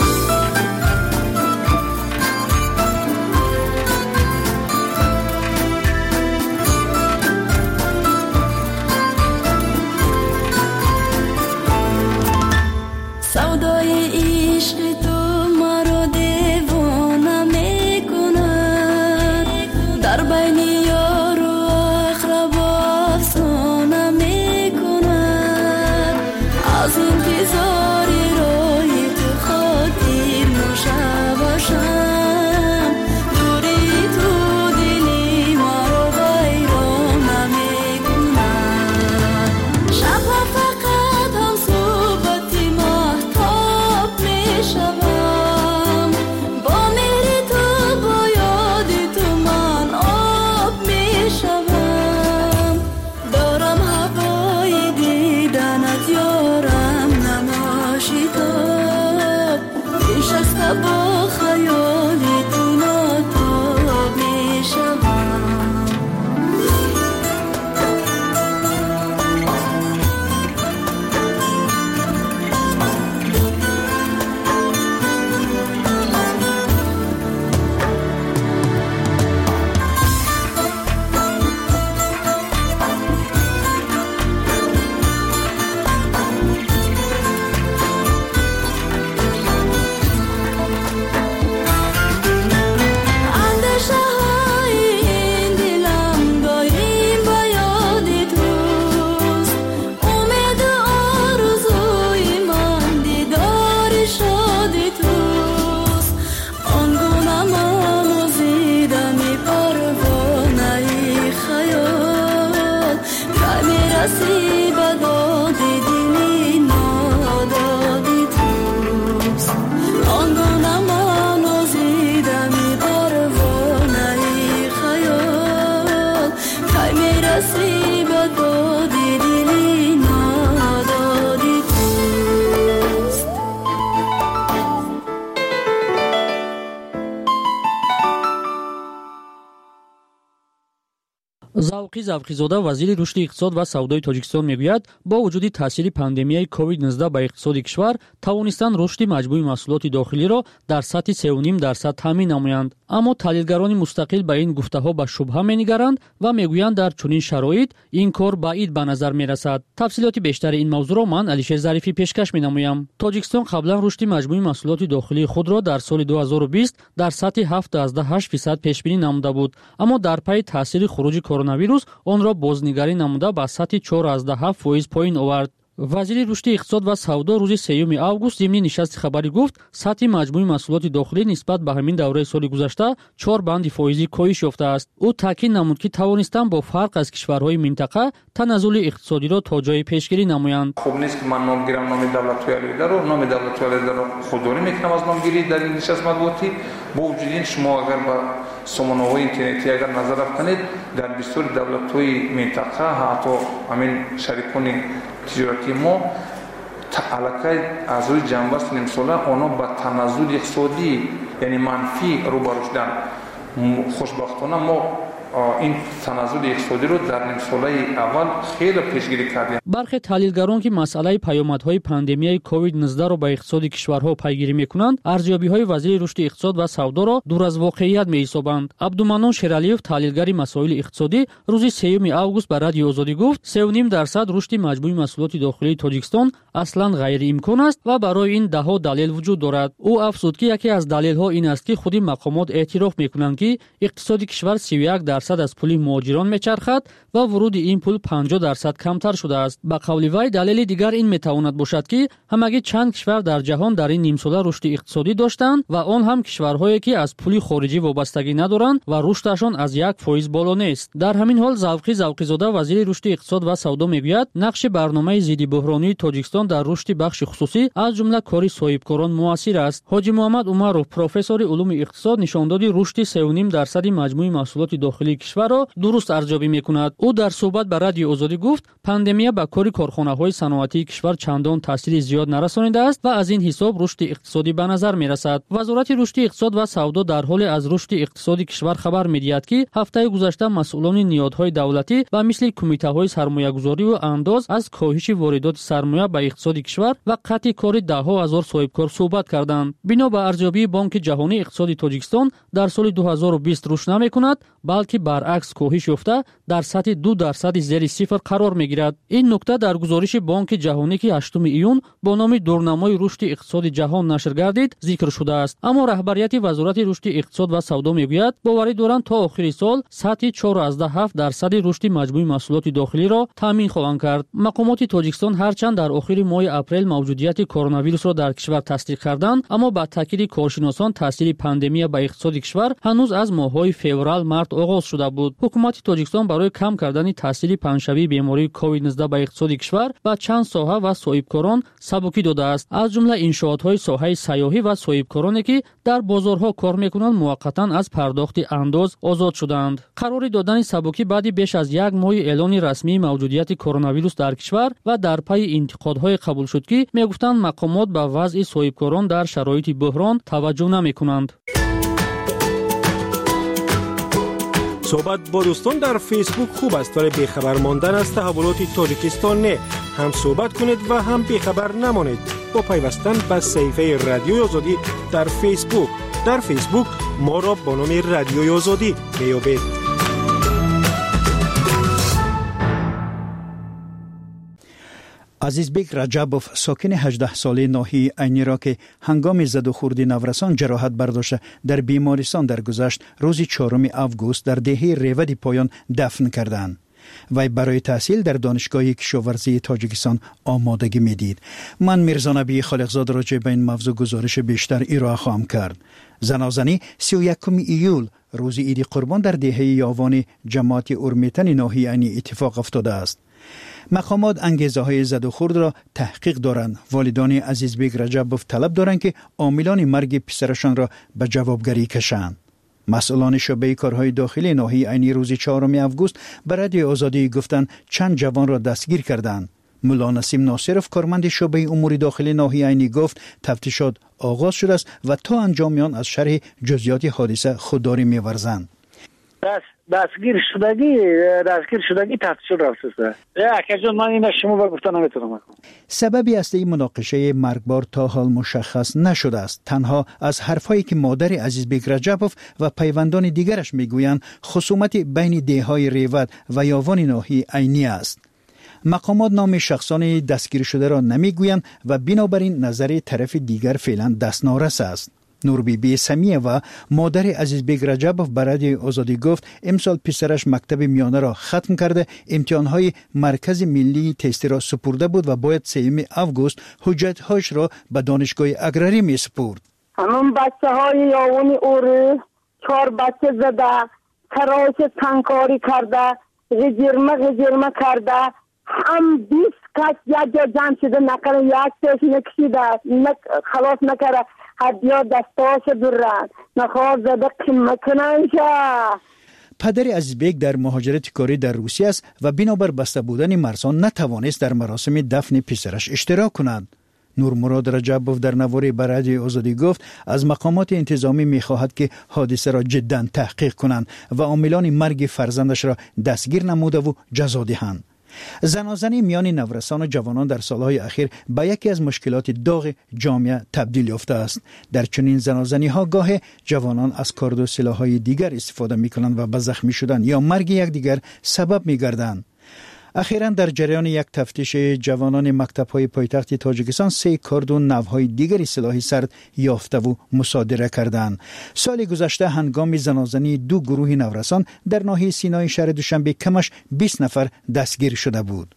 سودای عشق تو مرا دیوانه میکند، در بین یار و اقربا افسانه میکند، از انتظار روی تو خاطر نوشه باشم، دوری تو دلی مرا ویرانه میکند، شبها فقط هم صحبت مهتاب میشوم، با مهر تو با یاد تو من آب میشوم، دارم هوای دیدنت یارم نما завқи завқизода вазири рушди иқтисод ва савдои тоҷикистон мегӯяд бо вуҷуди таъсири пандемияи ковид нуздаҳ ба иқтисоди кишвар тавонистанд рушди маҷмӯи маҳсулоти дохилиро дар сатҳи се ва ним дарсад таъмин намоянд. аммо таҳлилгарони мустақил ба ин гуфтаҳо ба шубҳа менигаранд ва мегӯянд дар чунин шароит ин кор баъид ба назар мерасад. тафсилоти бештари ин мавзӯъро ман Алишер Зарифӣ пешкаш менамоям. тоҷикистон қаблан рушди маҷмӯи маҳсулоти дохилии худро дар соли ду ҳазору бист дар сатҳи ҳафтаду ҳашт фисад пешбинӣ намуда буд, аммо дар пайи таъсири хуруҷи коронавирус онро бознигарӣ намуда ба сатҳи чороздаҳ ҳафт фоиз поин овард. вазири рушди иқтисод ва савдо рӯзи сеюми август зимни нишасти хабарӣ гуфт, сатҳи маҷмӯи маҳсулоти дохилӣ нисбат ба ҳамин давраи соли гузашта чор банди фоизӣ коҳиш ёфтааст. ӯ таъкид намуд, ки тавонистанд бо фарқ аз кишварҳои минтақа таназзули иқтисодиро то ҷои пешгирӣ намоянд. хуб нест ки ман ном гирам номи давлатҳои алоҳидаро номи давлатҳои алоҳидаро худдорӣ мекунам аз номгирӣ дар ин нишаст матбуотӣ. бо вуҷуди ин шумо агар ба сомонаҳои интернетӣ агар назар афканед, дар бисёри давлатҳои минтақа ҳатто ҳамин шарикони тиҷоратии мо аллакай аз рӯи ҷанбаст нимсола онҳо ба таназзули иқтисодӣ яъне манфӣ рӯбарӯ шуданд. хушбахтона мо ин таназзули иқтисодиро дар нимсолаи аввал хеле пешгирӣ кардем. бархе таҳлилгарон ки масъалаи паёмадҳои пандемияи ковид нуздаҳ ро ба иқтисоди кишварҳо пайгирӣ мекунанд, арзёбиҳои вазири рушди иқтисод ва савдоро дур аз воқеият меҳисобанд. абдуманон шералиев, таҳлилгари масоили иқтисодӣ, рӯзи сеюми август ба Радиои Озодӣ гуфт, се ва ним дарсад рушди маҷмӯи маҳсулоти дохилии Тоҷикистон аслан ғайриимкон аст ва барои ин даҳҳо далел вуҷуд дорад. ӯ афзуд, ки яке аз далелҳо ин аст, ки худи мақомот эътироф мекунанд, ки иқтисоди кишвар си ва як дарсад аз пули муҳоҷирон мечархад ва вуруди ин пул панҷоҳ дарсад камтар шудааст. ба қавли вай, далели дигар ин метавонад бошад, ки ҳамагӣ чанд кишвар дар ҷаҳон дар ин нимсола рушди иқтисодӣ доштанд ва он ҳам кишварҳое, ки аз пули хориҷӣ вобастагӣ надоранд ва рушдашон аз як фоиз боло нест. дар ҳамин ҳол Завқи Завқизода, вазири рушди иқтисод ва савдо мегӯяд, нақши барномаи зидди буҳронии Тоҷикистон дар рушди бахши хусусӣ, аз ҷумла кори соҳибкорон муассир аст. ҳоҷӣ Муҳаммад Умаров, профессори улуми иқтисод, нишондоди рушди се ва ним дарсади маҷмӯи маҳсулоти дохилии кишварро дуруст арзёбӣ мекунад. ӯ дар суҳбат ба Радиои Озодӣ гуфт, пандемия ба кори корхонаҳои саноатии кишвар чандон таъсири зиёд нарасонидааст ва аз ин ҳисоб рушди иқтисодӣ ба назар мерасад. вазорати рушди иқтисод ва савдо дар ҳоле аз рушди иқтисоди кишвар хабар медиҳад, ки ҳафтаи гузашта масъулони ниҳодҳои давлатӣ ва мисли кумитаҳои сармоягузорию андоз аз коҳиши воридоти сармоя ба иқтисоди кишвар ва қатъи кори даҳҳо ҳазор соҳибкор суҳбат карданд. бино ба арзёбии Бонки ҷаҳонӣ, иқтисоди Тоҷикистон дар соли ду ҳазору бист рушд намекунад, балки баръакс коҳиш ёфта дар сатҳи ду дарсади зери сифр қарор мегирад. ин нукта дар гузориши Бонки ҷаҳонӣ, ки ҳаштуми июн бо номи дурнамои рушди иқтисоди ҷаҳон нашр гардид, зикр шудааст. аммо раҳбарияти вазорати рушди иқтисод ва савдо мегӯяд, боварӣ доранд то охири сол сатҳи чороздаҳ ҳафт дарсади рушди маҷмӯи маҳсулоти дохилиро таъмин хоҳанд кард. мақомоти Тоҷикистон ҳарчанд дар охири моҳи апрел мавҷудияти коронавирусро дар кишвар тасдиқ карданд, аммо ба таъкиди коршиносон таъсири пандемия ба иқтисоди кишвар ҳанӯз аз моҳҳои феврал март оғоз шуда буд. ҳукумати Тоҷикистон барои кам кардани таъсири панҷшавии бемории ковид нуздаҳ ба иқтисоди кишвар ба чанд соҳа ва соҳибкорон сабукӣ додааст. аз ҷумла иншоотҳои соҳаи сайёҳӣ ва соҳибкороне, ки дар бозорҳо кор мекунанд, муваққатан аз пардохти андоз озод шуданд. қарори додани сабукӣ баъди беш аз як моҳи эълони расмии мавҷудияти коронавирус дар кишвар ва дар пайи интиқодҳое қабул шуд, ки мегуфтанд мақомот ба вазъи соҳибкорон дар шароити буҳрон таваҷҷӯҳ намекунанд. صحبت با دوستان در فیسبوک خوب است، ولی بیخبر ماندن از تحولات تاجیکستان نه. هم صحبت کنید و هم بیخبر نمانید با پیوستن به صفحه رادیوی آزادی در فیسبوک. در فیسبوک ما را با نام رادیوی آزادی میابید. عزیزبک رجبوف، ساکن هجده ساله ناحیه عینی را که هنگام زد و خورد نورسان جراحت برداشته در بیمارستان درگذشت، روز چهارم آگوست در دهه ریود پایان دفن کردند. وی برای تحصیل در دانشگاه کشاورزی تاجیکستان آمادگی میدید. من میرزا نبی خالقزاد راجع به این موضوع گزارش بیشتر ارائه خواهم کرد. زنازنی سی و یکم ایول روز عید قربان در دهه یاوان جماعت اورمیتن ناحیه عینی اتفاق افتاده است. مقامات انگیزه های زد و خورد را تحقیق دارند. والدان عزیزبک رجبوف طلب دارند که عاملان مرگ پسرشان را به جوابگری کشند. مسئولان شعبه کارهای داخلی ناحیه عینی روز چهارم آگوست به رادیوی آزادی گفتند چند جوان را دستگیر کردند. مولا نسیم ناصرف، کارمند شعبه امور داخلی ناحیه عینی، گفت تفتیشات آغاز شده است و تا انجام آن از شرح جزئیات حادثه خودداری می‌ورزند. دست دستگیر شدگی دستگیر شدگی تفتیش رفته است. یک جون من این شما گفتن نمیتونم. سببی اصلی مناقشه مرگبار تا حال مشخص نشده است. تنها از حرفایی که مادر عزیز بیگ رجبوف و پیوندان دیگرش میگویند خصومت بین دیهای ریوت و یاوان ناحیه عینی است. مقامات نام شخصان دستگیر شده را نمیگویند و بنابراین نظر طرف دیگر فعلا دستنارس است. نوربی بی سمیه و مادر عزیز بیگ رجبوف برای آزادی گفت امسال پسرش مکتب میانه را ختم کرده، امتحانهای مرکز ملی تستی را سپرده بود و باید سوم آگوست حجتهاش را به دانشگاه اگراری می سپرد. همون بچه های یاونی اوری چهار بچه زده، تراش تنکاری کرده، غجرمه غجرمه کرده، هم بیست کس یک جا جمع شده نکنه، یک تش نکشیده نک خلاص نکره، حدیا دستاش برن نخواست زده قیمه کننشه. پدر عزیز بیگ در مهاجرت کاری در روسیه است و بنابر بسته بودن مرزها نتوانست در مراسم دفن پسرش اشتراک کند. نور مراد رجبوف در نواری برای آزادی گفت از مقامات انتظامی می‌خواهد که حادثه را جدا تحقیق کنند و عاملان مرگ فرزندش را دستگیر نموده و جزا دهند. زنازنی میان نورسان و جوانان در سالهای اخیر به یکی از مشکلات داغ جامعه تبدیل یافته است. در چنین زنازنی ها گاه جوانان از کارد و سلاح‌های دیگر استفاده می‌کنند و به زخمی شدن یا مرگ یکدیگر سبب می‌گردند. اخیراً در جریان یک تفتیش جوانان مکتب‌های پایتخت تاجیکستان سه کارد و نوع‌های دیگری سلاح سرد یافته و مصادره کردند. سال گذشته هنگام زنازنی دو گروه نورسان در ناحیه سینای شهر دوشنبه کمش بیست نفر دستگیر شده بود.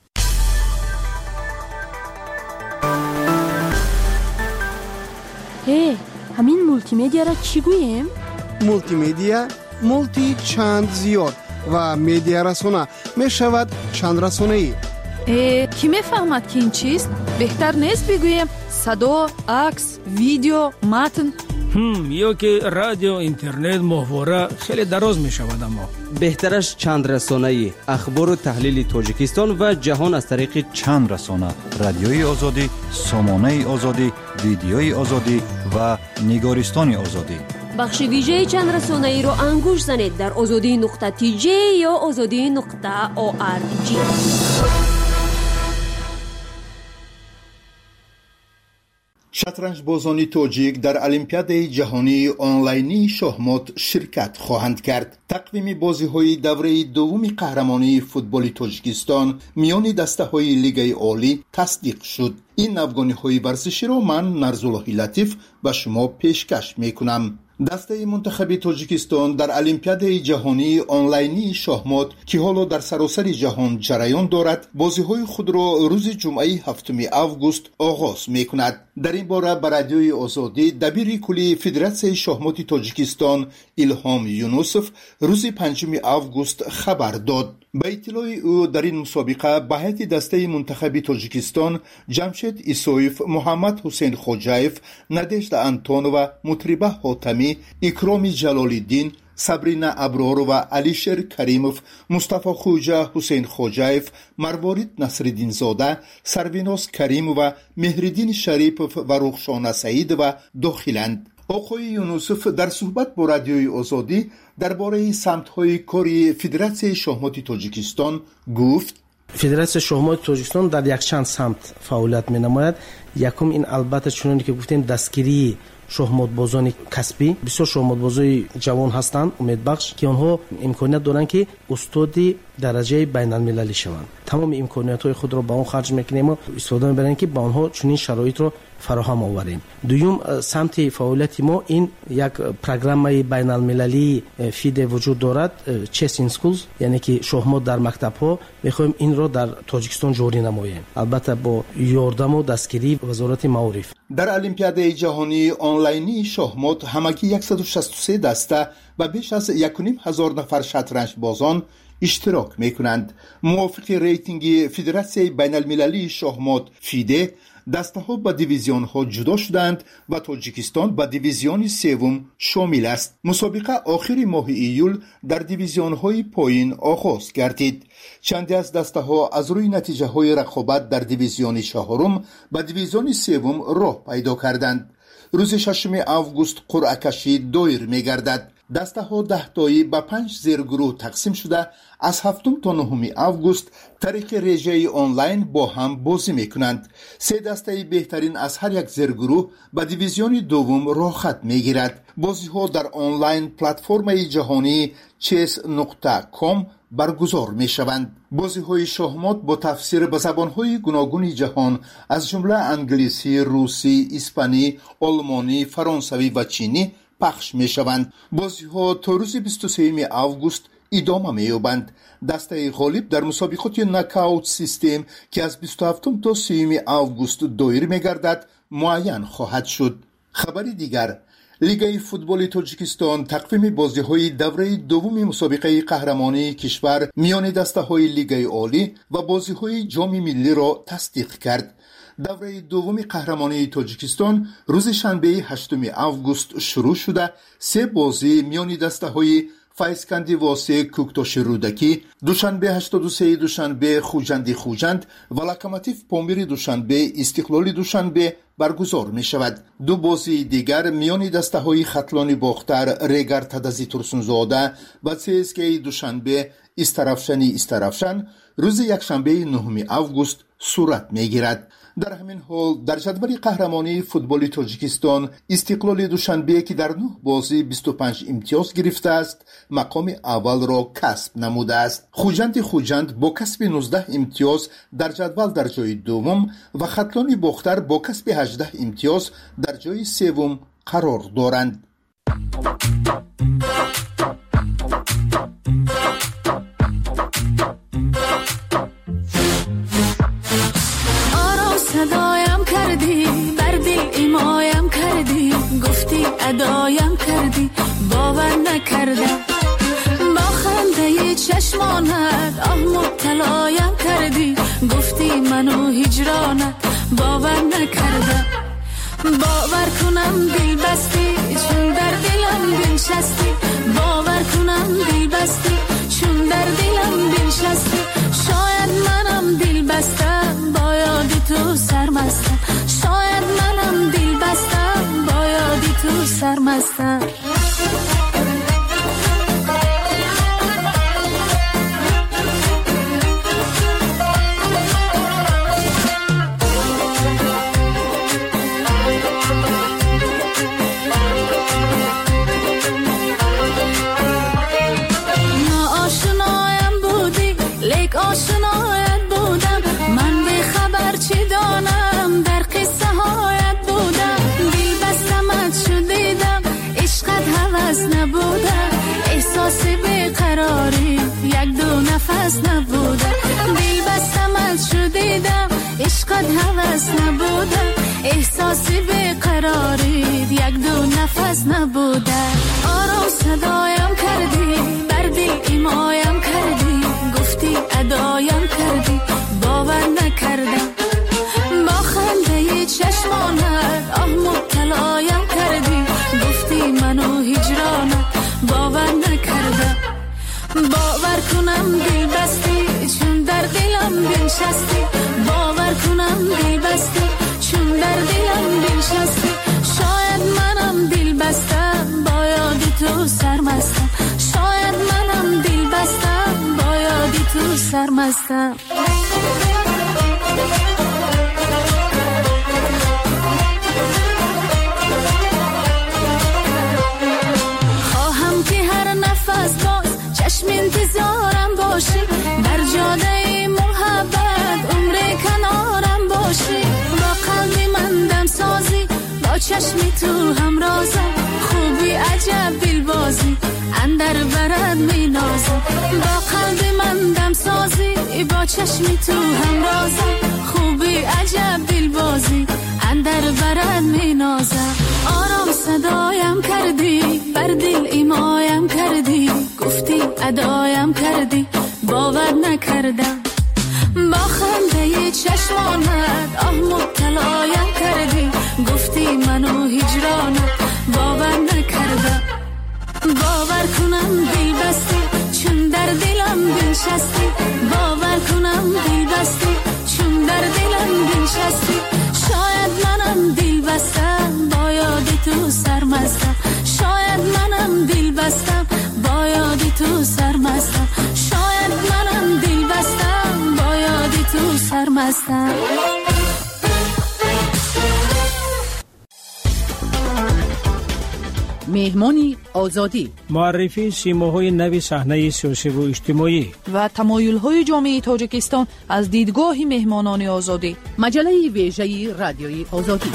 هی، همین مولتی مدیا را چی گوییم؟ مولتی مدیا، مولتی چند زیاد و مدیا رسانه می شود چند رسانه ای. کی می فهمد که این چیست؟ بهتر نیست بگوییم صدا، عکس، ویدیو، متن؟ هم یا که رادیو، اینترنت، محتوا خیلی دراز می شود. اما بهترش چند رسانه ای، اخبار و تحلیل تاجیکستان و جهان از طریق چند رسانه، رادیوی آزادی، سامانه آزادی، ویدیوی آزادی و نگارستان آزادی. بخش ویژه چند رسانه ای رو انگوش زنید در آزادی نقطه تی جی یا آزادی نقطه او آر جی. شطرنج بازان تاجیک در المپیاد جهانی آنلاینی شاهمات شرکت خواهند کرد. تقویم بازی‌های دوره دوم قهرمانی فوتبال تاجیکستان میان دسته‌های لیگ عالی تصدیق شد. این افغانی‌های ورزشی را من نرزالله لطیف به شما پیشکش می‌کنم. دسته منتخب تاجیکستان در المپیاد جهانی آنلاینی شاهمات که حالا در سراسر جهان جریان دارد، بازی‌های خود را روز جمعه هفتم آگوست آغاز می‌کند. در این باره بر رادیوی آزادی دبیر کلی فدراسیون شاهمات تاجیکستان ایلهام یونوسف روز پنجم آگوست خبر داد. به اطلاع او در این مسابقه به هیئت دسته منتخب تاجیکستان جمشید ایسویف، محمد حسین خوجایف، ندشت انتونووا، مطربه حاتمی، اکرام جلال‌الدین، صبرینا ابرار و علیشیر کریموف، مصطفی خوجا، حسین خوجایف، مروارید نصرالدین زاده، سرویناس کریم و مهردین شریپوف و رخشانه سعید و داخلند. آقای یونوسف در صحبت با رادیوی آزادی درباره سمت‌های کاری فدراسیون شاهمات تاجیکستان گفت: فدراسیون شاهمات تاجیکستان در یک چند سمت فعالیت می‌نماید. یکم این البته چونانی که گفتیم دستگیری شاهمات بازان کسبی، بسیار شاهمات بازای جوان هستند امیدبخش که آنها امکانیت دارند که استادی درجه بین المللی شوند. تمام امکانیت‌های خود را با آن خرج می‌کنیم و استفاده می‌بریم که با آنها چنین شرایط را فراهم آوریم. دوم سمت فعالیت ما این یک پروگرام بین المللی فیده وجود دارد، چس این سکولز، یعنی که شاهمات در مکتب‌ها می‌خوایم این را در تاجیکستان جاری نماییم، البته با یاردم و دستگیری وزارت معارف. در المپیاد جهانی آنلاینی شاهمات همگی صد و شصت و سه دسته و بیش از یک و نیم هزار نفر شطرنج بازان اشتراک میکنند. موافق ریتینگ فدراسیون بین المللی شاهمات فیده، دسته ها به دیویزیون ها جدا شدند و تاجیکستان به دیویزیون سوم شامل است. مسابقه آخر ماه ایول در دیویزیون های پایین آغاز گردید. چندی از دسته ها از روی نتیجه های رقابت در دیویزیون چهارم به دیویزیون سوم راه پیدا کردند. روز ششم آگوست قرعه کشی دایر می گردد. دسته ها ده تایی به پنج زیرگروه تقسیم شده از هفتم تا نهم آگوست طریق رژه آنلاین با هم بازی میکنند. سه دسته بهترین از هر یک زیرگروه به دیویزیون دوم راه خط میگیرد. بازی ها در آنلاین پلتفرم جهانی چس نقطه کام برگزار می شوند. بازی های شاهمات با تفسیر به زبان های گوناگون جهان از جمله انگلیسی، روسی، اسپانی، آلمانی، فرانسوی و چینی پخش می شوند. بازی ها تا روز بیست و سوم آگوست ادامه می یابند. دسته غالب در مسابقات ناکاوت سیستم که از بیست و هفتم تا سوم آگوست دایر می گردد معین خواهد شد. خبری دیگر، لیگ فوتبال تاجیکستان تقویم بازی‌های دوره دوم مسابقه قهرمانی کشور میان دسته‌های لیگ عالی و بازی‌های جام ملی را تصدیق کرد. دوره دوم قهرمانی تاجیکستان روز شنبه هشتم آگوست شروع شده. سه بازی میان دسته‌های فایسکندی واسه کوکتاش رودکی، دوشنبه هشتاد و سه دوشنبه خوجندی خوجند و لوکوموتیو پامیر دوشنبه استقلال دوشنبه برگزار می شود. دو بازی دیگر میان دسته های خطلانی باختر ریگر تدزی ترسونزاده و سی اس کی دوشنبه استرافشنی استرافشن روز یکشنبه نهم آگوست صورت می گیرد. در همین حال در جدول قهرمانی فوتبال تاجیکستان استقلال دوشنبه که در نه بازی بیست و پنج امتیاز گرفته است مقام اول را کسب نموده است. خوجند خوجند با کسب نوزده امتیاز در جدول در جای دوم و خطلانی باختر با کسب هجده امتیاز در جای سوم قرار دارند. صدایم کردی بر دل ایمایم کردی گفتی ادایم کردی باور نکردم با خنده چشمانت آه مبتلایم کردی گفتی منو هجرانت باور نکردم باور کنم دل بستی چون در دلم بنشستی باور کنم دل بستی چون در دلم بنشستی شاید منم دل بستم با یاد تو سرمستم شاید منم دل بستم با یاد تو سرمستم یک دو نفس نبوده دل بستمت شدیدم عشقت هوس نبوده احساسی بیقراری یک دو نفس نبوده آرام صدایم کردی بر دل ایمایم کردی گفتی ادایم کردی باور نکردم با خنده چشمانت آه مبتلایم کردی گفتی منو هجرانت باور نکردم باور کنم دل بستی چون در دلم بنشستی باور کنم دل بستی چون در دلم بنشستی شاید منم دل بستم با یاد تو سرمستم شاید منم دل بستم با یاد تو سرمستم خواهم که هر نفس باز چشم انتظارم باشی در جاده محبت عمر کنارم باشی با قلبی من دم سازی با چشمی تو همرازم خوبی عجب دلبازی اندر برد می نازم با قلبی من دم سازی با چشمی تو همرازم خوبی عجب دلبازی اندر برد می نازم آرام صدایم کردی بر دل ایمایم کردی گفتی ادایم کردی باور نکردم با خنده چشمانت آه مبتلایم کردی گفتی منو هجرانت باور نکردم باور کنم دل بستی چون در دلم بنشستی باور کنم دل بستی چون در دلم بنشستی شاید منم دل بستم با یاد تو سرمستم شاید منم دل بستم مستم. مهمانی آزادی، معرفی سیماهای نوی صحنه سیاسی و اجتماعی و تمایل‌های جامعه تاجیکستان از دیدگاه مهمانان آزادی. مجله ویژه رادیوی آزادی.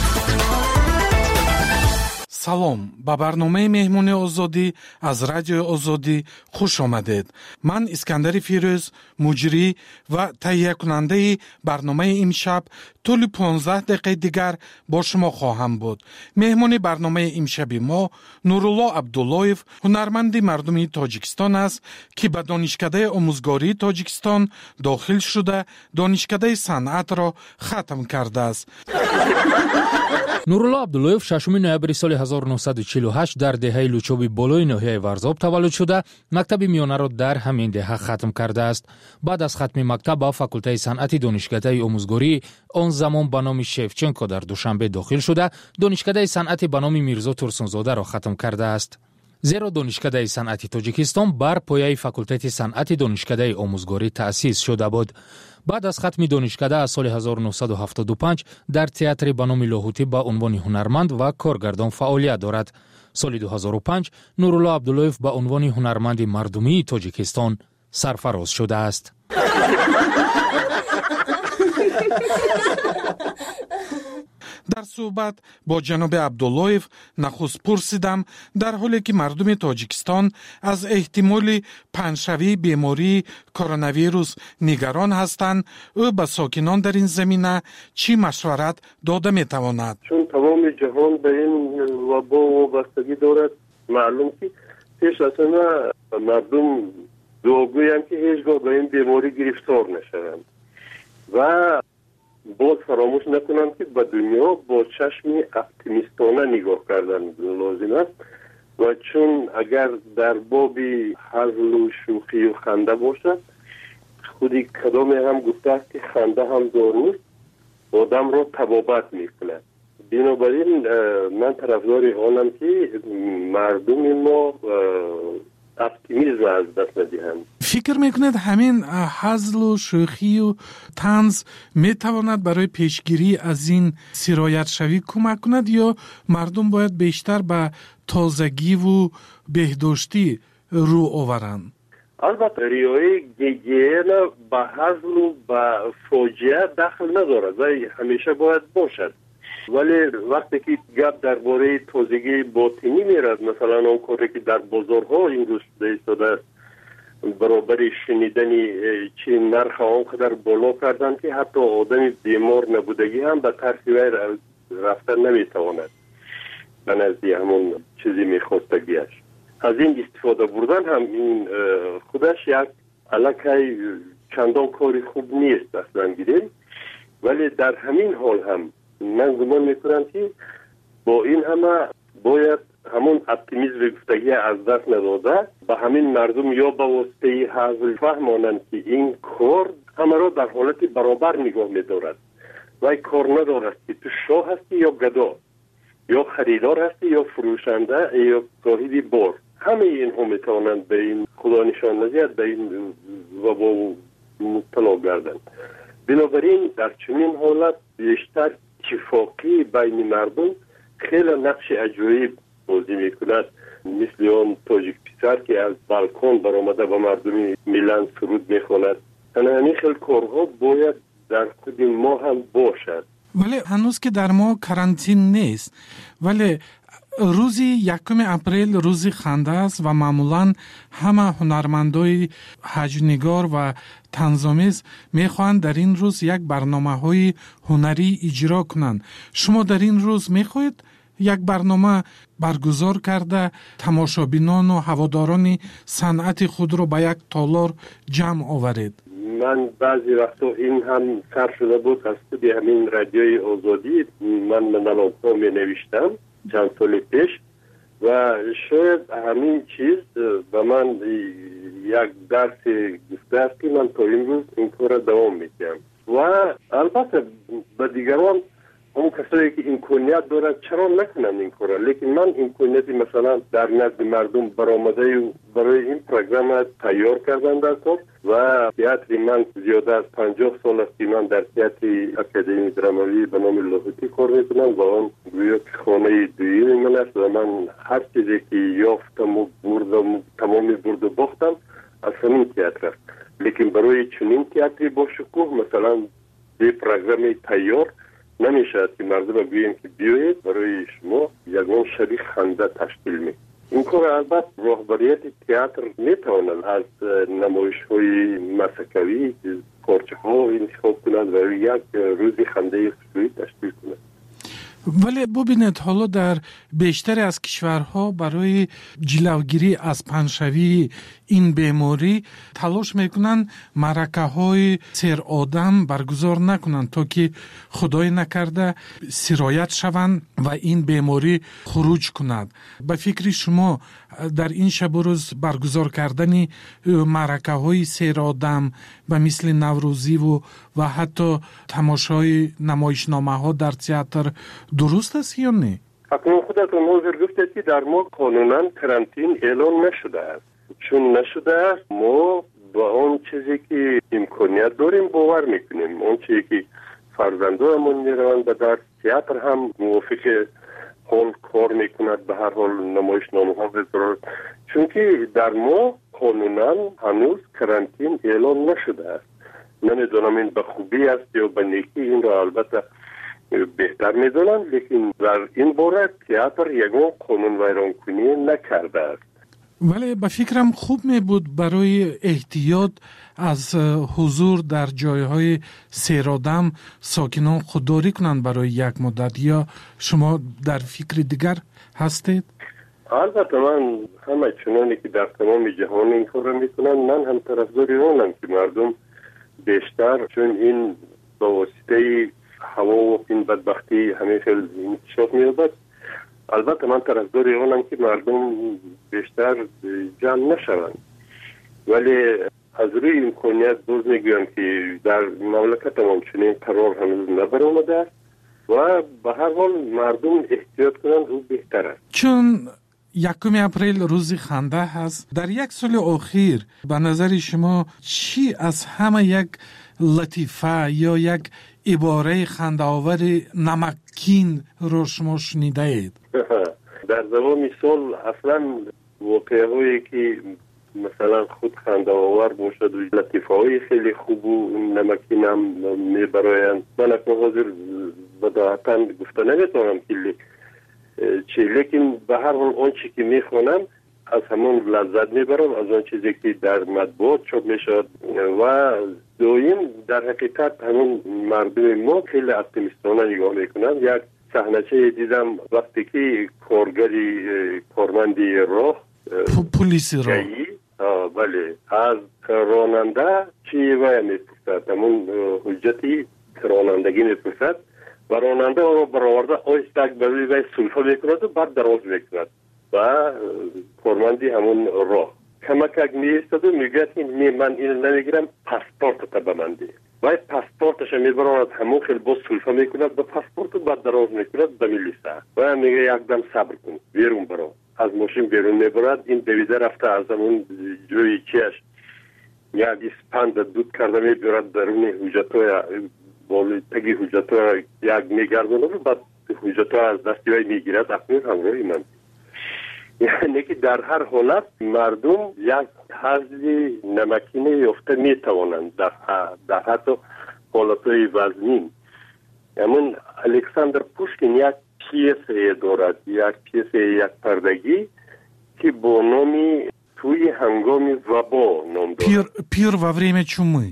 салом ба барномаи меҳмони озодӣ аз радиои озодӣ хуш омадед. ман искандари фирӯз, муҷрӣ ва таҳиякунандаи барномаи имшаб тӯли понздаҳ дақиқаи дигар бо шумо хоҳам буд. меҳмони барномаи имшаби мо Нурулло Абдуллоев, ҳунарманди мардуми Тоҷикистон аст, ки ба донишкадаи омӯзгории Тоҷикистон дохил шуда, донишкадаи санъатро хатм кардааст. нурулло абдуллоев шашуми ноябри соли ҳазору нуҳсаду чилу ҳашт дар деҳаи лучоби болои ноҳияи варзоб таваллуд шуда, мактаби миёнаро дар ҳамин деҳа хатм кардааст. баъд аз хатми мактаб ба факултаи санъати донишкадаи омӯзгории он замон ба номи Шевченко дар Душанбе дохил шуда, донишкадаи санъати ба номи Мирзо Турсунзодаро хатм кардааст. зеро донишкадаи санъати Тоҷикистон бар пояи факултати санъати донишкадаи омӯзгорӣ таъсис шуда буд. баъд аз хатми донишкада аз соли ҳазору нуҳсаду ҳафтоду панҷ дар театри ба номи Лоҳутӣ ба унвони ҳунарманд ва коргардон фаъолият дорад. соли ду ҳазору панҷ Нурулло Абдуллоев ба унвони ҳунарманди мардумии Тоҷикистон сарфароз шудааст. дар суҳбат бо ҷаноби Абдуллоев нахуст пурсидам, дар ҳоле ки мардуми Тоҷикистон аз эҳтимоли панҷшавии бемории коронавирус нигарон ҳастанд, ӯ ба сокинон дар ин замина чӣ машварат дода метавонад? чун тамоми ҷаҳон ба ин вабо вобастагӣ дорад, маълум ки пеш аз ҳама мардум дуогӯянд ки ҳеҷ гоҳ ба ин беморӣ гирифтор нашаванд ва боз фаромӯш накунам ки ба дунё бо чашми оптимистона нигоҳ кардан лозим аст ва чун агар дар боби ҳазлу шӯхию ханда бошад, худи кадоме ҳам гуфтааст ки ханда ҳам доруст одамро табобат мекунад. бинобар ин ман тарафдори онам ки мардуми мо оптимизм аз даст надиҳанд. фикр мекунед ҳамин ҳазлу шӯхию танз метавонад барои пешгирӣ аз ин сироятшавӣ кӯмак кунад ё мардум бояд бештар ба тозагиву беҳдоштӣ рӯ оваранд? албатта риояи гигиена ба ҳазлу ба фоҷиа дахл надорад ва ҳамеша бояд бошад. вале вақте ки гап дар бораи тозагии ботинӣ мерад, масалан он коре ки дар бозорҳо имрӯз шуда истодааст, баробари шунидани чи нарха он қадар боло карданд ки ҳатто одами бемор набудагӣ ҳам ба тарси вай рафтан наметавонад ба назди ҳамон чизи мехостагиаш. аз ин истифода бурдан ҳам ин худаш як аллакай чандон кори хуб нест аслан гирем, вале дар ҳамин ҳол ҳам ман гумон мекунам ки бо ин ҳама бояд ҳамон оптимизми гуфтагӣ аз даст надода ба ҳамин мардум ё ба воситаи ҳазл фаҳмонанд ки ин кор ҳамаро дар ҳолати баробар нигоҳ медорад. вай кор надорад ки ту шоҳ ҳастӣ ё гадо, ё харидор ҳастӣ ё фурӯшанда ё соҳиби бор. ҳамаи инҳо метавонанд ба ин худо нишон надиҳад ба ин вабо мубтало гарданд. бинобар ин дар чунин ҳолат бештар итtifоқӣ байни мардум хеле нақши аҷоиб бозӣ мекунад, мисли он тоҷик писар ки аз балкон баромада ба мардуми миллан суруд мехонад. ана ҳамин хел корҳо бояд дар худи мо ҳам бошад. вале ҳанӯз ки дар мо карантин нест, вале рӯзи якуми апрел рӯзи ханда аст ва маъмулан ҳама ҳунармандои ҳаҷнигор ва танзомез мехоҳанд дар ин рӯз як барномаҳои ҳунарӣ иҷро кунанд. шумо дар ин рӯз мехоҳед як барнома баргузор карда тамошобинону ҳаводорони санъати худро ба як толор ҷамъ оваред? ман баъзи вақтҳо ин ҳам сар шуда буд аз худи ҳамин радиои озодӣ. ман монологҳо менавиштам чанд соли пеш ва шояд ҳамин чиз ба ман як дарсе гуфтааст ки ман то имрӯз ин кора давом медиҳам ва албатта ба дигарон اون کسایی که امکانیت دارن چرا نکنن این کارا؟ لیکن من امکانیتی مثلا در نزد مردم برآمده و برای این پروگرام تیار کردن در کار و تئاتر من زیاده از پنجاه سال است که من در تئاتر اکادمی درامایی به نام لاهوتی کار میکنم و آن گویا خانه دویم من است و من هر چیزی که یافتم و بردم تمامی برد و باختم از همین تئاتر است. لیکن برای چنین تئاتری با شکوه مثلا به پروگرام تیار نمیشه که مردم بگوییم که بیایید برای شما یگان شبیه خنده تشکیل می. این کار البته رهبریت تئاتر میتواند از نمایش های مسکوی پارچه ها انتخاب کنند و یک روزی خنده خصوصی تشکیل کنند. ولی ببینید حالا در بیشتر از کشورها برای جلوگیری از پنشوی این بیماری تلاش میکنن معرکه های سیر آدم برگزار نکنن تا که خدای نکرده سرایت شوند و این بیماری خروج کند. به فکر شما در این شب و روز برگزار کردن معرکه های سیر آدم به مثل نوروزی و و حتی تماشای نمایشنامه ها در تئاتر درست است یا نه؟ اکنون خودتون موضوع گفتید که در ما قانونا کرانتین اعلان نشده است. چون نشده است ما با اون چیزی که امکانیت داریم باور میکنیم. اون چیزی که فرزندانمون میروند و در تئاتر هم موافق حال کار میکند به هر حال نمایشنامه ها بذارد. چون که در ما قانونا هنوز کرانتین اعلان نشده است. نمیدونم این به خوبی است یا به نیکی، این را البته بهتر میدونم، لیکن در این باره تئاتر یگان قانون ویران کنی نکرده است. ولی به فکرم خوب می بود برای احتیاط از حضور در جایهای سیرآدم ساکنان خودداری کنند برای یک مدت، یا شما در فکر دیگر هستید؟ البته من همه چنانی که در تمام جهان این کار را میکنن، من هم طرفدار اونم که مردم بیشتر، چون این با واسطه هوا و این بدبختی همه خیلی انتشار می‌یابد، البته من طرفدار اونم که مردم بیشتر جمع نشوند. ولی از روی امکانیت باز میگویم که در مملکت ما چنین قرار هنوز نبرآمده است و به هر حال مردم احتیاط کنند او بهتر است. چون یکم اپریل روز خنده هست، در یک سال اخیر به نظر شما چی از همه یک لطیفه یا یک عباره خنده آور نمکین رو شما شنیده اید؟ در زمان سال اصلا واقعه هایی که مثلا خود خنده آور باشد و لطیفه های خیلی خوب و نمکین هم میبرایند. من اکنون حاضر بداعتاً گفته نمیتونم که چی، لیکن به هر حال اون چی که میخونم از همون لذت میبرم، از اون چیزی که در مطبوعات چاپ میشد. و دویم در حقیقت همون مردم ما خیلی اپتیمیستانه نگاه میکنن. یک صحنه دیدم وقتی که کارگری کارمندی راه پلیسی راه بله از راننده چی وای میپرسد، همون حجتی رانندگی میپرسد و راننده رو برآورده آهستک بروی وی سلفه میکند و بعد دراز میکند و کارمندی همون راه کمک میستد و میگوید این من این نمیگیرم، پاسپورت تا به من ده. وی پاسپورتش میبراند همون خیلی باز سلفه میکند به پاسپورت و بعد دراز میکند به میلیسه و میگه یک دم صبر کن بیرون برو. از ماشین بیرون میبرد، این دویده رفته از همون جوی چیش یک اسپند دود کرده میبرد درون حجتای بالی تگی حجتای یک میگردونه و بعد حجتای از دستی وی میگیرد اکنون همراهی من. یعنی که در هر حالت مردم یک حضی نمکینه یافته میتوانند در, در حتی حالتهای وزنین. همون الکساندر پوشکین یک پیسه دارد، یک پیسه یک پردگی که با نامی توی هنگام وبا نام دارد. پیر, پیر و وریم چومی.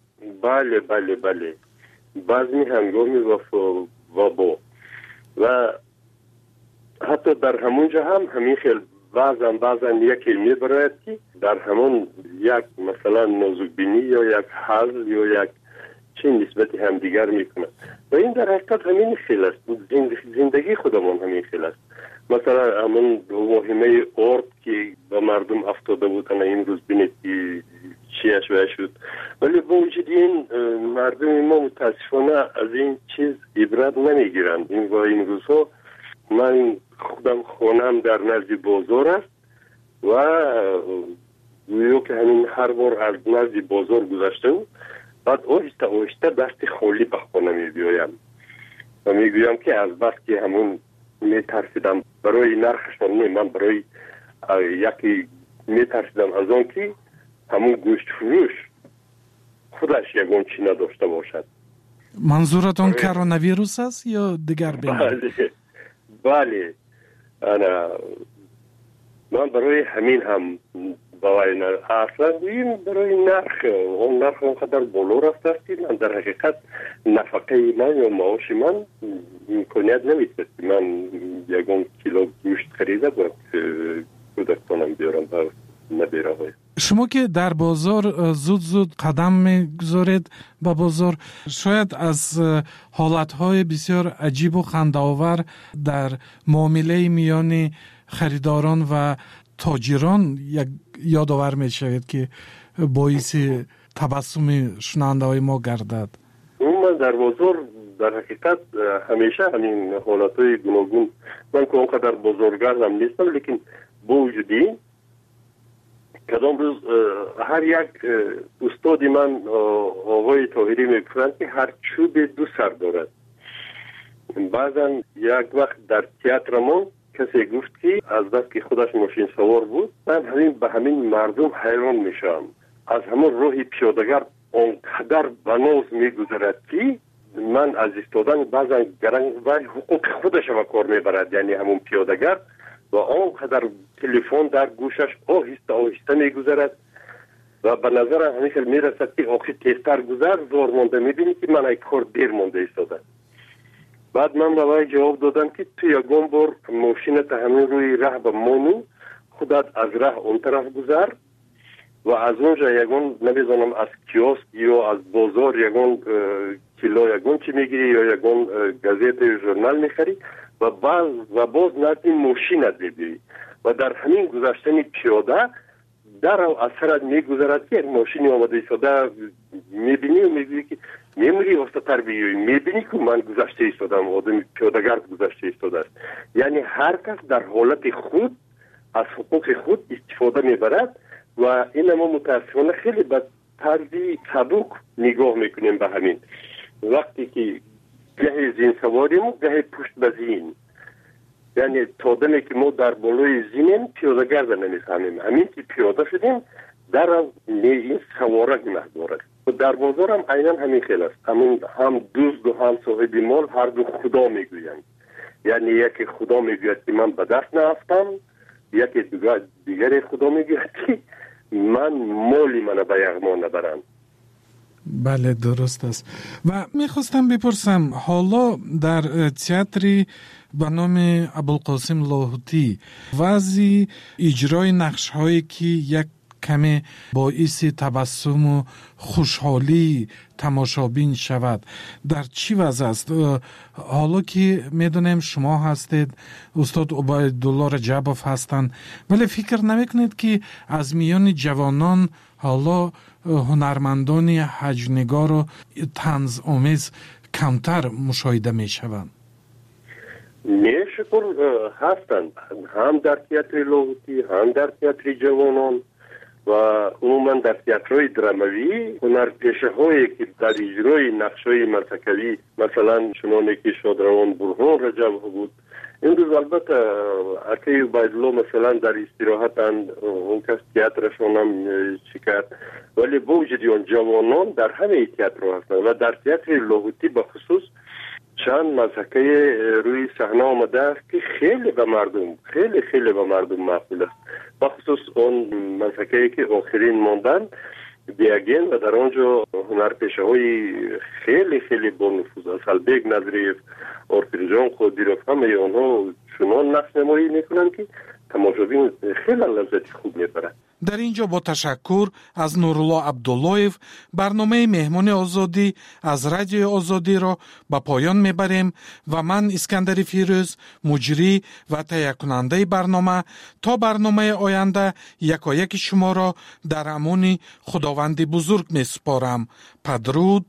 بله بله بله بعضی هنگام وبا و حتی در همونجا هم همین خیلی بعضا بعضا یک علمی براید که در همون یک مثلا نازکبینی یا یک حل یا یک چه نسبتی هم دیگر میکنن و این در حقیقت همین خیلی است. زندگی خودمون همین خیلی است. مثلا همون واهمه ارد که به مردم افتاده بودن این روز بینید که چیش و شد. ولی با وجود این مردم ما متاسفانه از این چیز عبرت نمیگیرند. این و این روزها من خودم خونم در نزد بازار است و گویا که همین هر بار از نزد بازار گذشتم بعد آهسته آهسته دست خالی به خانه می بیایم و می گویم که از بس که همون می ترسیدم برای نرخشان نه، من برای یکی می ترسیدم از آن که همون گوشت فروش خودش یکون چی نداشته باشد. منظورتون کرونا ویروس است یا دیگر بیماری؟ بله بله انا من برای همین هم باید اصلا این برای نرخ اون نرخ اونقدر بالا رفته است که من در حقیقت نفقه من یا معاش من امکانیت نمیده من یکون کیلو گوشت خریده باید کودک کنم بیارم با نبیره های. شما که در بازار زود زود قدم میگذارید با بازار، شاید از حالتهای بسیار عجیب و خنده‌آور در معامله میان خریداران و تاجران یک یادآور میشود که باعث تبسم شنونده های ما گردد. من در بازار در حقیقت همیشه همین حالتهای گوناگون، من که اونقدر بازارگردم نیستم، لیکن با وجودی کدام روز هر یک استادی من آقای طاهری میگفتند که هر چوب دو سر دارد. بعضا یک وقت در تئاتر ما کسی گفت که از بس که خودش ماشین سوار بود، من همین به همین مردم حیران میشم. از همون راه پیاده‌گر اونقدر بناز میگذرد که من از ایستادن بعضا گرنگ و حقوق خودش به کار میبرد، یعنی همون پیاده‌گر و آنقدر تلفن در گوشش آهسته آهسته میگذرد و به نظر همیشه میرسد که آخی تیزتر گذر زور مونده، میبینی که من یک کار دیر مونده ایستاده. بعد من به وی جواب دادم که تو یکم بار ماشینت همین روی ره به مانو خودت از ره اون طرف گذر و از اونجا یکم نمیدونم از کیوسک یا از بازار یکم کیلو یکم چی میگیری یا یکم گازت یا ژورنال میخری و باز و باز نزد ماشینت ببینی و در همین گذشتن پیاده در اثرت میگذرد که ماشینی آمده ایستاده میبینی و میگویی که میموری وسط‌تر بیایی، میبینی که من گذشته ایستادم، آدم پیاده‌گرد گذشته ایستاده است. یعنی هر کس در حالت خود از حقوق خود استفاده میبرد و این ما متاسفانه خیلی به طرزی سبک نگاه میکنیم به همین. وقتی که گاهی زین سواریم و گاهی پشت به زین، یعنی تا دمی که ما در بالای زینیم پیاده‌گرد نمیفهمیم، همین که پیاده شدیم در این سوارک محدود. در بازار هم عیناً همین خیلی است، همون هم دوست و هم صاحب مال هر دو خدا میگویند. یعنی یکی خدا میگوید که من به دست نرفتم، یکی دیگر دیگر خدا میگوید که من مالی من به یغما نبرم. بله درست است. و میخواستم بپرسم حالا در تئاتری به نام ابوالقاسم لاهوتی وضع اجرای نقش هایی که یک کمی باعث تبسم و خوشحالی تماشابین شود در چی وضع است؟ حالا که میدونیم شما هستید، استاد عبیدالله رجبوف هستند، ولی فکر نمیکنید که از میان جوانان حالا هنرمندان حجم‌نگار و طنز آمیز کمتر مشاهده میشوند؟ نه شکر هستند، هم در تئاتر لاهوتی هم در تئاتر جوانان و عموما در تئاترهای دراموی هنرپیشه هایی که در اجرای نقش‌های مسکوی مثلا چنانه که شادروان برهان رجب بود، این روز البته اکی عبیدالله مثلا در استراحتند، اون کس تئاترشون هم چیکار، ولی با وجود اون جوانان در همه تئاتر هستند و در تئاتر لاهوتی به خصوص چند مسکه روی صحنه آمده است که خیلی به مردم خیلی خیلی به مردم مقبول است، به خصوص اون مسکه که آخرین ماندن بیاگین و در آنجا هنرپیشه های خیلی خیلی با نفوذ است، البیگ نظریف، ارپیرجان خودیروف، همه اونها چنان نقش نمایی میکنن که تماشابین خیلی لذت خوب میبرن. در اینجا با تشکر از نورالله عبداللهیف برنامه مهمون آزادی از رادیوی آزادی را به پایان میبریم و من اسکندر فیروز مجری و تهیه کننده برنامه تا برنامه آینده یکایک شما را در امان خداوند بزرگ میسپارم. پدرود.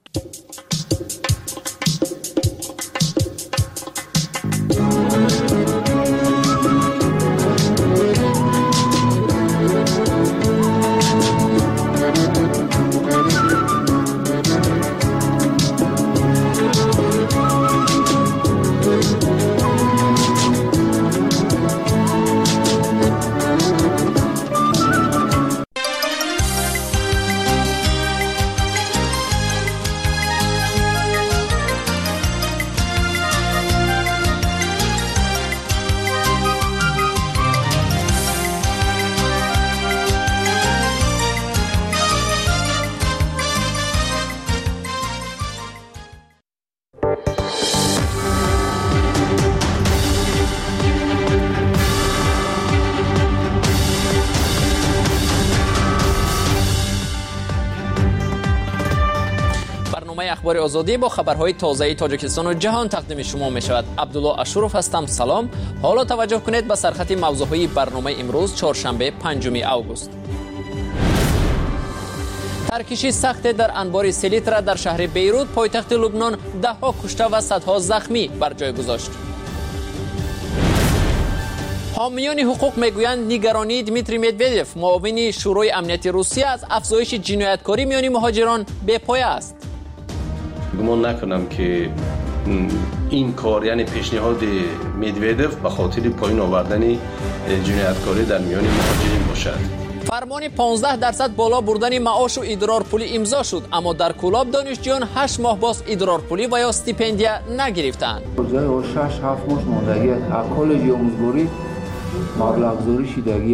اخبار آزادی با خبرهای تازه تاجیکستان و جهان تقدیم شما می شود. عبدالله اشورف هستم. سلام. حالا توجه کنید به سرخط موضوعهای برنامه امروز چهارشنبه پنجم آگوست. ترکشی سخت در انبار سلیترا در شهر بیروت پایتخت لبنان ده ها کشته و صدها زخمی بر جای گذاشت. حامیان حقوق میگویند نگرانی دمیتری مدودیف معاون شورای امنیتی روسیه از افزایش جنایتکاری میان مهاجران بی‌پایه است. گمان نکنم که این کار یعنی پیشنهاد مدودیف به خاطر پایین آوردن جنایتکاری در میان مهاجرین باشد. فرمان پانزده درصد بالا بردن معاش و ادرار پولی امضا شد، اما در کلاب دانشجویان هشت ماه باز ادرار پولی و یا استیپندیا نگرفتند. جای شش هفت ماه ماندگی کالج آموزگاری مبلغ شدگی.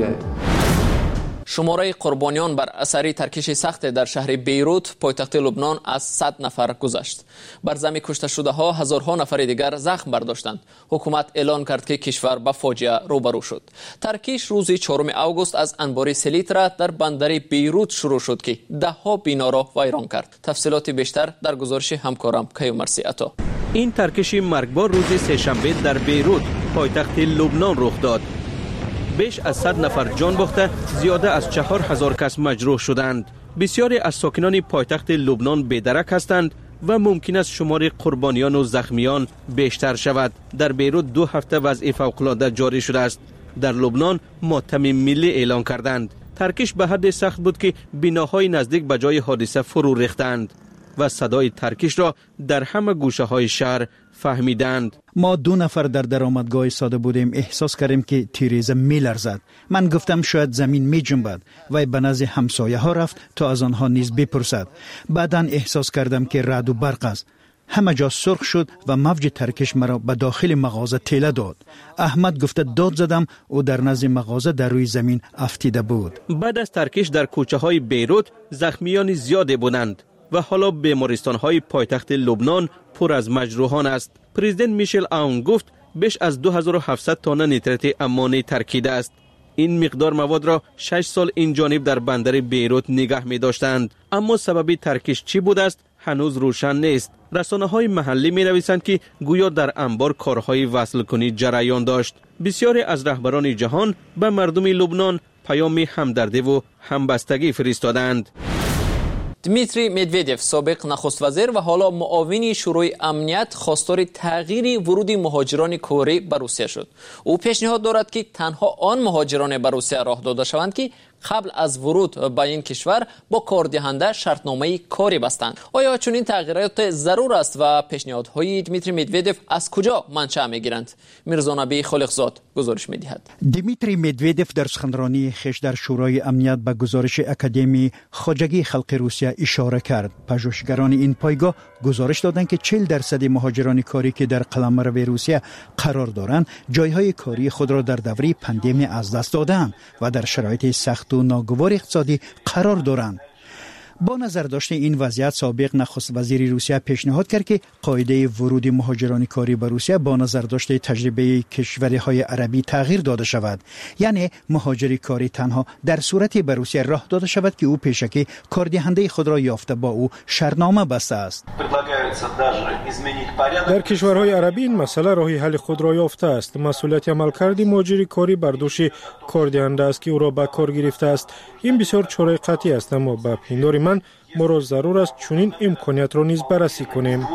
شماره قربانیان بر اثر ترکش سخت در شهر بیروت پایتخت لبنان از صد نفر گذشت. بر ضمن کشته شده ها هزارها نفر دیگر زخم برداشتند. حکومت اعلان کرد که کشور با فاجعه روبرو شد. ترکش روز چهارم آگوست از انبار سلیترا در بندر بیروت شروع شد که ده ها بنا را ویران کرد. تفصیلات بیشتر در گزارش همکارم کیومرثی عطا. این ترکش مرگبار روز سه‌شنبه در بیروت پایتخت لبنان رخ داد. بیش از صد نفر جان باخته، زیاده از چهار هزار کس مجروح شدند. بسیاری از ساکنان پایتخت لبنان بی‌درک هستند و ممکن است شمار قربانیان و زخمیان بیشتر شود. در بیروت دو هفته وضع فوق‌العاده جاری شده است. در لبنان ماتم ملی اعلان کردند. ترکش به حد سخت بود که بناهای نزدیک به جای حادثه فرو ریختند و صدای ترکش را در همه گوشه های شهر فهمیدند. ما دو نفر در درآمدگاه ایستاده بودیم، احساس کردیم که تیریزه می لرزد. من گفتم شاید زمین می جنبد و به نزد همسایه ها رفت تا از آنها نیز بپرسد. بعداً احساس کردم که رعد و برق است. همه جا سرخ شد و موج ترکش مرا به داخل مغازه تیله داد. احمد گفته داد زدم و در نزد مغازه در روی زمین افتیده بود. بعد از ترکش در کوچه های بیروت زخمیان زیادی بودند و حالا بیمارستان های پایتخت لبنان پر از مجروحان است. پرزیدنت میشل آون گفت بیش از دو هزار و هفتصد تن نیترات امانی ترکیده است. این مقدار مواد را شش سال این جانب در بندر بیروت نگه می داشتند، اما سبب ترکش چی بود است هنوز روشن نیست. رسانه های محلی می نویسند که گویا در انبار کارهای وصل کنی جریان داشت. بسیاری از رهبران جهان به مردم لبنان پیام همدردی و همبستگی فرستادند. دمیتری مدودیف سابق نخست وزیر و حالا معاون شورای امنیت خواستار تغییر ورود مهاجران کره به روسیه شد. او پیشنهاد دارد که تنها آن مهاجران به روسیه راه داده شوند که قبل از ورود به این کشور با کاردهنده شرطنامه کاری بستند. آیا چنین تغییرات ضرور است و پیشنهادهای دمیتری مدودیف از کجا منشأ میگیرند؟ میرزا نبی خالقزاد گزارش میدهد. دمیتری مدودیف در سخنرانی خیش در شورای امنیت به گزارش اکادمی خواجگی خلق روسیه اشاره کرد. پژوهشگران این پایگاه گزارش دادند که چهل درصد مهاجران کاری که در قلمرو روسیه قرار دارند جایهای کاری خود را در دوره پاندمی از دست دادند و در شرایط سخت و ناگوار اقتصادی قرار دارند. با نظر داشته این وضعیت سابق نخست وزیر روسیه پیشنهاد کرد که قاعده ورود مهاجران کاری به روسیه با نظر داشته تجربه کشورهای عربی تغییر داده شود، یعنی مهاجر کاری تنها در صورتی به روسیه راه داده شود که او پیشکی کاردهنده خود را یافته با او شرطنامه بسته است. در کشورهای عربی این مسئله راهی حل خود را یافته است. مسئولیت عملکرد مهاجر کاری بر دوش کاردهنده است که او را به کار گرفته است. این بسیار چاره قطعی است، اما به پندار من ما را ضرور است چنین امکانیت را نیز بررسی کنیم.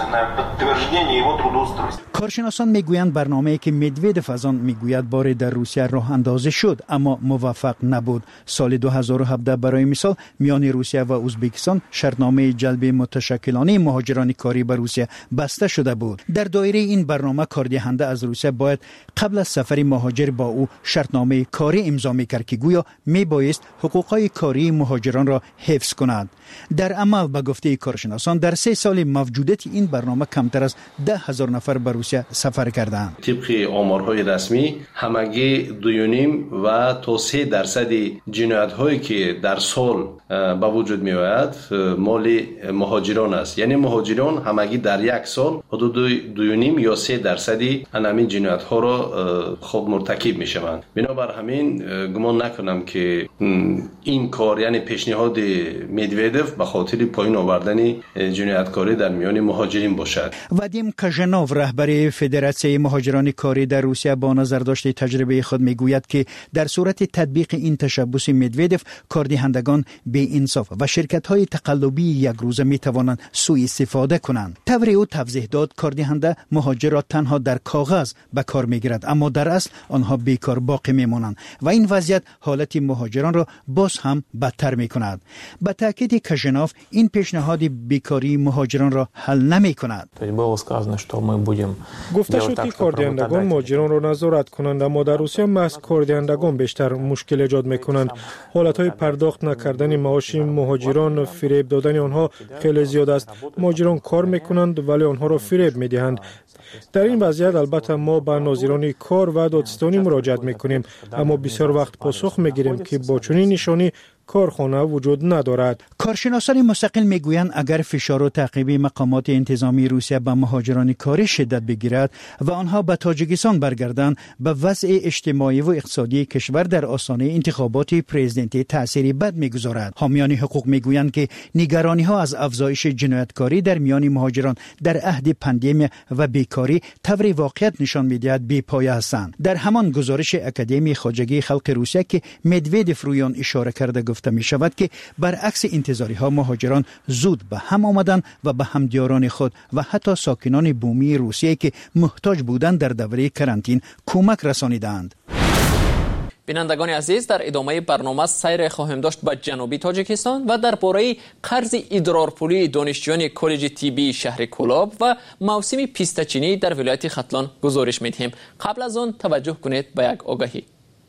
کارشناسان میگویند برنامه‌ای که مدودف از آن میگوید بار در روسیه راه اندازی شد اما موفق نبود. سال دو هزار و هفده برای مثال میان روسیه و ازبکستان شرطنامه جلب متشکلانه مهاجران کاری به روسیه بسته شده بود. در دایره این برنامه کاردهنده از روسیه باید قبل از سفر مهاجر با او شرطنامه کاری امضا میکرد که گویا میبایست حقوقهای کاری مهاجران را حفظ کند. در عمل به گفته کارشناسان در سه سال موجودیت این برنامه کمتر از ده هزار نفر به روسیه سفر کردند. طبق آمارهای رسمی همگی دویونیم و تا سه درصد جنایت‌هایی که در سال به وجود می آید مال مهاجران است. یعنی مهاجران همگی در یک سال حدود دویونیم یا سه درصدی همین جنایت‌ها را خود مرتکب می شوند. بنابر همین گمان نکنم که این کار یعنی پیشنهاد مدودف به خاطر پایین آوردن جنایتکاری در میان مهاجرین باشد. وادیم کاژانوف رهبر فدراسیون مهاجران کاری در روسیه با نظر داشته تجربه خود میگوید که در صورت تطبیق این تشبس مدودف کاردهندگان بی انصاف و شرکت‌های تقلبی یک روزه میتوانند سوء استفاده کنند. طوری او توضیح داد کاردهنده مهاجر را تنها در کاغذ به کار میگیرد اما در اصل آنها بیکار باقی میمانند و این وضعیت حالت مهاجران را باز هم بدتر میکند. به تاکید کاژانوف این پیشنهاد بیکاری مهاجران را حل نمی کند. گفته شد که کاردهندگان مهاجران را نظارت کنند، اما در روسیه محض کاردهندگان بیشتر مشکل ایجاد میکنند. حالتهای پرداخت نکردن معاش مهاجران، فریب دادن آنها خیلی زیاد است. مهاجران کار میکنند ولی آنها را فریب میدهند. در این وضعیت البته ما به ناظران کار و دادستانی مراجعت میکنیم، اما بسیار وقت پاسخ میگیریم که با چنین نشانی کارخانه وجود ندارد. کارشناسان مستقل میگویند اگر فشار و تعقیب مقامات انتظامی روسیه به مهاجران کاری شدت بگیرد و آنها به تاجیکستان برگردند، به وضع اجتماعی و اقتصادی کشور در آستانه انتخابات پرزیدنتی تأثیری بد میگذارد. حامیان حقوق میگویند که نگرانی ها از افزایش جنایتکاری در میان مهاجران در عهد پاندمی و بیکاری طوری واقعیت نشان میدهد بی‌پایه هستند. در همان گزارش اکادمی خواجگی خلق روسیه که مدودف روی آن اشاره کرده گفته می شود که برعکس انتظاری ها مهاجران زود به هم آمدند و به همدیاران خود و حتی ساکنان بومی روسیه که محتاج بودند در دوره کرانتین کمک رسانیدند. بینندگان عزیز، در ادامه برنامه سیر خواهیم داشت به جنوبی تاجیکستان و درباره قرض ادرارپولی دانشجویان کالج طبی شهر کولاب و موسم پیستچینی در ولایت ختلان گزارش می‌دهیم. قبل از آن توجه کنید به یک آگهی.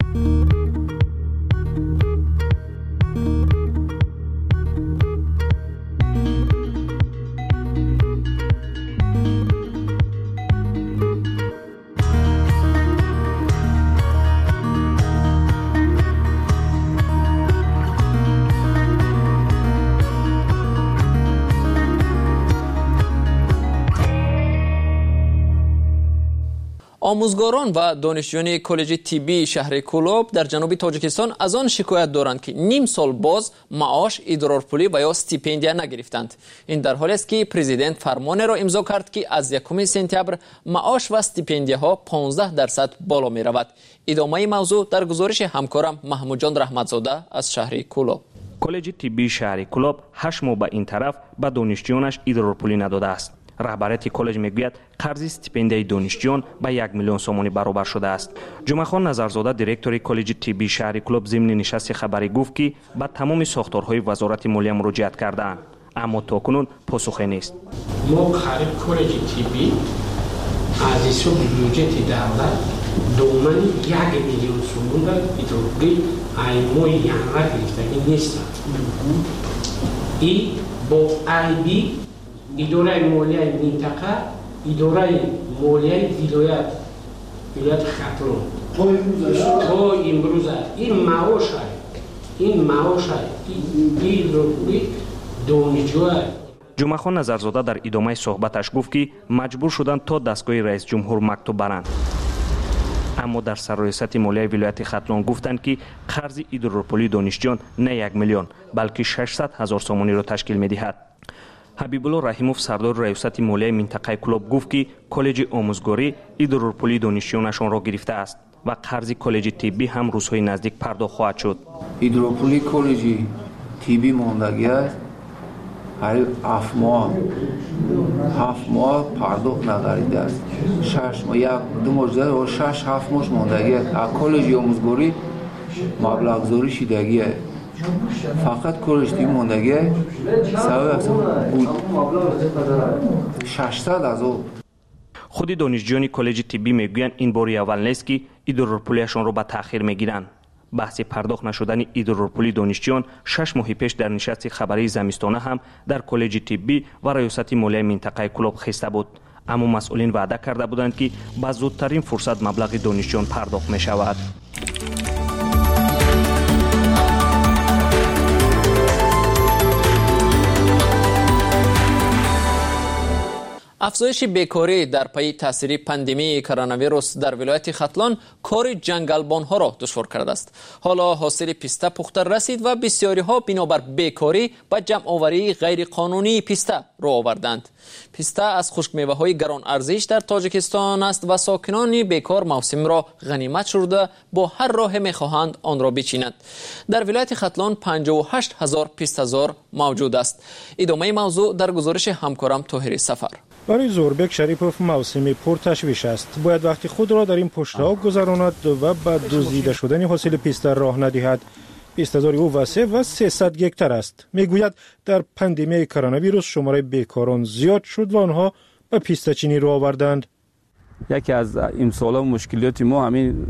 آموزگاران و دانشجویان کالج طبی شهر کولاب در جنوب تاجیکستان از آن شکایت دارند که نیم سال باز معاش، ادرارپولی و یا استیپندیا نگرفتند. این در حالی است که پرزیدنت فرمان را امضا کرد که از یکم سپتامبر معاش و استیپندیاها پانزده درصد بالا می رود. ادامه موضوع در گزارش همکارم محمود جان رحمتزاده از شهر کولاب. کالج طبی شهر کولاب هشت ماه به این طرف به دانشجویانش ادرارپولی نداده است. رهبریت کالج میگوید قرض استیپندیای دانشجویان به یک میلیون سومانی برابر شده است. جمعه خان نظرزاده دیرکتور کالج طبی شهر کولاب ضمن نشست خبری گفت که به تمام ساختارهای وزارت مالیه مراجعت کردند، اما تاکنون پاسخی نیست. ما خرید کالج طبی از حساب بودجه دولت دومن یک میلیون سوم را ادرارپولی ایموی یانوار گرفتگی نیست. این با ای بی اداره مالیه منطقه، اداره مالیه ولایت ولایت ختلان تا امروز این معاش این معاش این ادرارپولی دانشجو جمعه‌خان نظرزاده در ادامه صحبتش گفت که مجبور شدند تا دستگاه رئیس جمهور مکتوب برند. اما در سرریاست مالیه ولایت ختلان گفتند که قرض هیدروپولی دانشجویان نه یک میلیون بلکه ششصد هزار سومانی را تشکیل می‌دهد. حبیب الله رحیموف سردار ریاست مالیه منطقه کلوب گفت که کالج آموزگاری هیدروپولی دانشجویانشان را گرفته است و قرض کالج طبی هم روزهای نزدیک پرداخت خواهد شد. هیدروپولی کالج طبی ماندگی است. هر هفت ماه هفت ماه پرداخت نگردیده است. شش ماه یک دو ماه و شش هفت ماه ماندگی است. کالج آموزگاری مبلغ گذاری شدگی است. فقط کالج طبی ماندگی سبب بود ششصد هزار. خود دانشجویان کالج طبی میگویند این بار اول نیست که هیدروپولیشان را به تأخیر میگیرند. بحث پرداخت نشدن هیدروپولی دانشجویان شش ماه پیش در نشست خبری زمستانه هم در کالج طبی و ریاست مالیه منطقه کلوب خسته بود. اما مسئولین وعده کرده بودند که با زودترین فرصت مبلغ دانشجویان پرداخت می شود. افزایش بیکاری در پی تاثیر پاندمی کرونا ویروس در ولایت ختلان کار جنگلبان ها را دشوار کرده است. حالا حاصل پیسته پخته رسید و بسیاری ها بنابر بیکاری به جمع آوری غیر قانونی پیسته را آوردند. پیسته از خشک میوه های گران ارزش در تاجیکستان است و ساکنان بیکار موسم را غنیمت شده با هر راه میخواهند آن را بچینند. در ولایت ختلان پنجاه و هشت هزار پیسته‌زار موجود است. ادامه موضوع در گزارش همکارم طاهری سفر. برای زوربک شریپوف موسمی پرتشویش است. باید وقتی خود را در این پشت‌آب گذراند و بعد دزدیده شدن حاصل پیسته راه ندهد. پیسته‌زاری او وسیع و سیصد گکتر است. میگوید در پاندمی کرونا ویروس شماره بیکاران زیاد شد و آنها به پیسته چینی رو آوردند. یکی از امسال مشکلات ما همین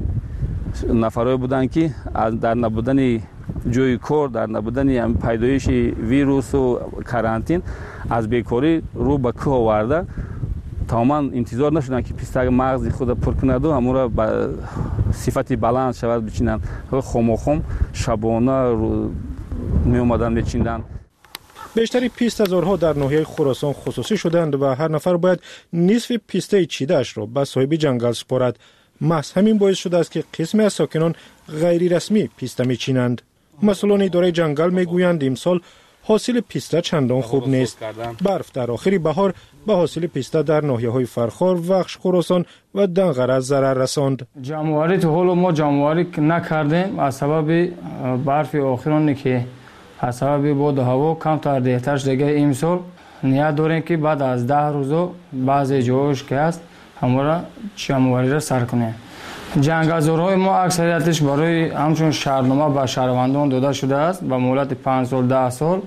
نفرای بودن که در نبودن جوی کار، در نبودن پیدایش ویروس و کرانتین از بیکاری رو به کوه آورده. تماما انتظار نشدن که پیسته مغز خود پر کند و همون را به صفت بلند شود بچینند. خموخم شبانه می اومدن بچیندن. بیشتری پیسته‌زارها در ناحیه خراسان خصوصی شدند و هر نفر باید نصف پیسته چیده‌اش را به صاحب جنگل سپارد. محض همین باعث شده است که قسمی از ساکنان غیر رسمی پیسته میچینند. مسئولان اداره جنگل میگویند امسال حاصل پیسته چندان خوب نیست. برف در آخر بهار به حاصل پیسته در ناحیه‌های فرخار، وخش خراسان و دنغره ضرر رساند. جمع‌آوری تو حال ما جمع‌آوری نکردیم از سبب برف آخرانی که از سبب باد هوا کم تر دیگرش دیگه امسال نیت داریم که بعد از ده روز بعضی جاهاش که است همورا جمع‌آوری را سر کنیم. جنگلزارهای ما اکثریتش برای همچون شهرنامه به شهروندان داده شده است به مهلت پنج سال ده سال.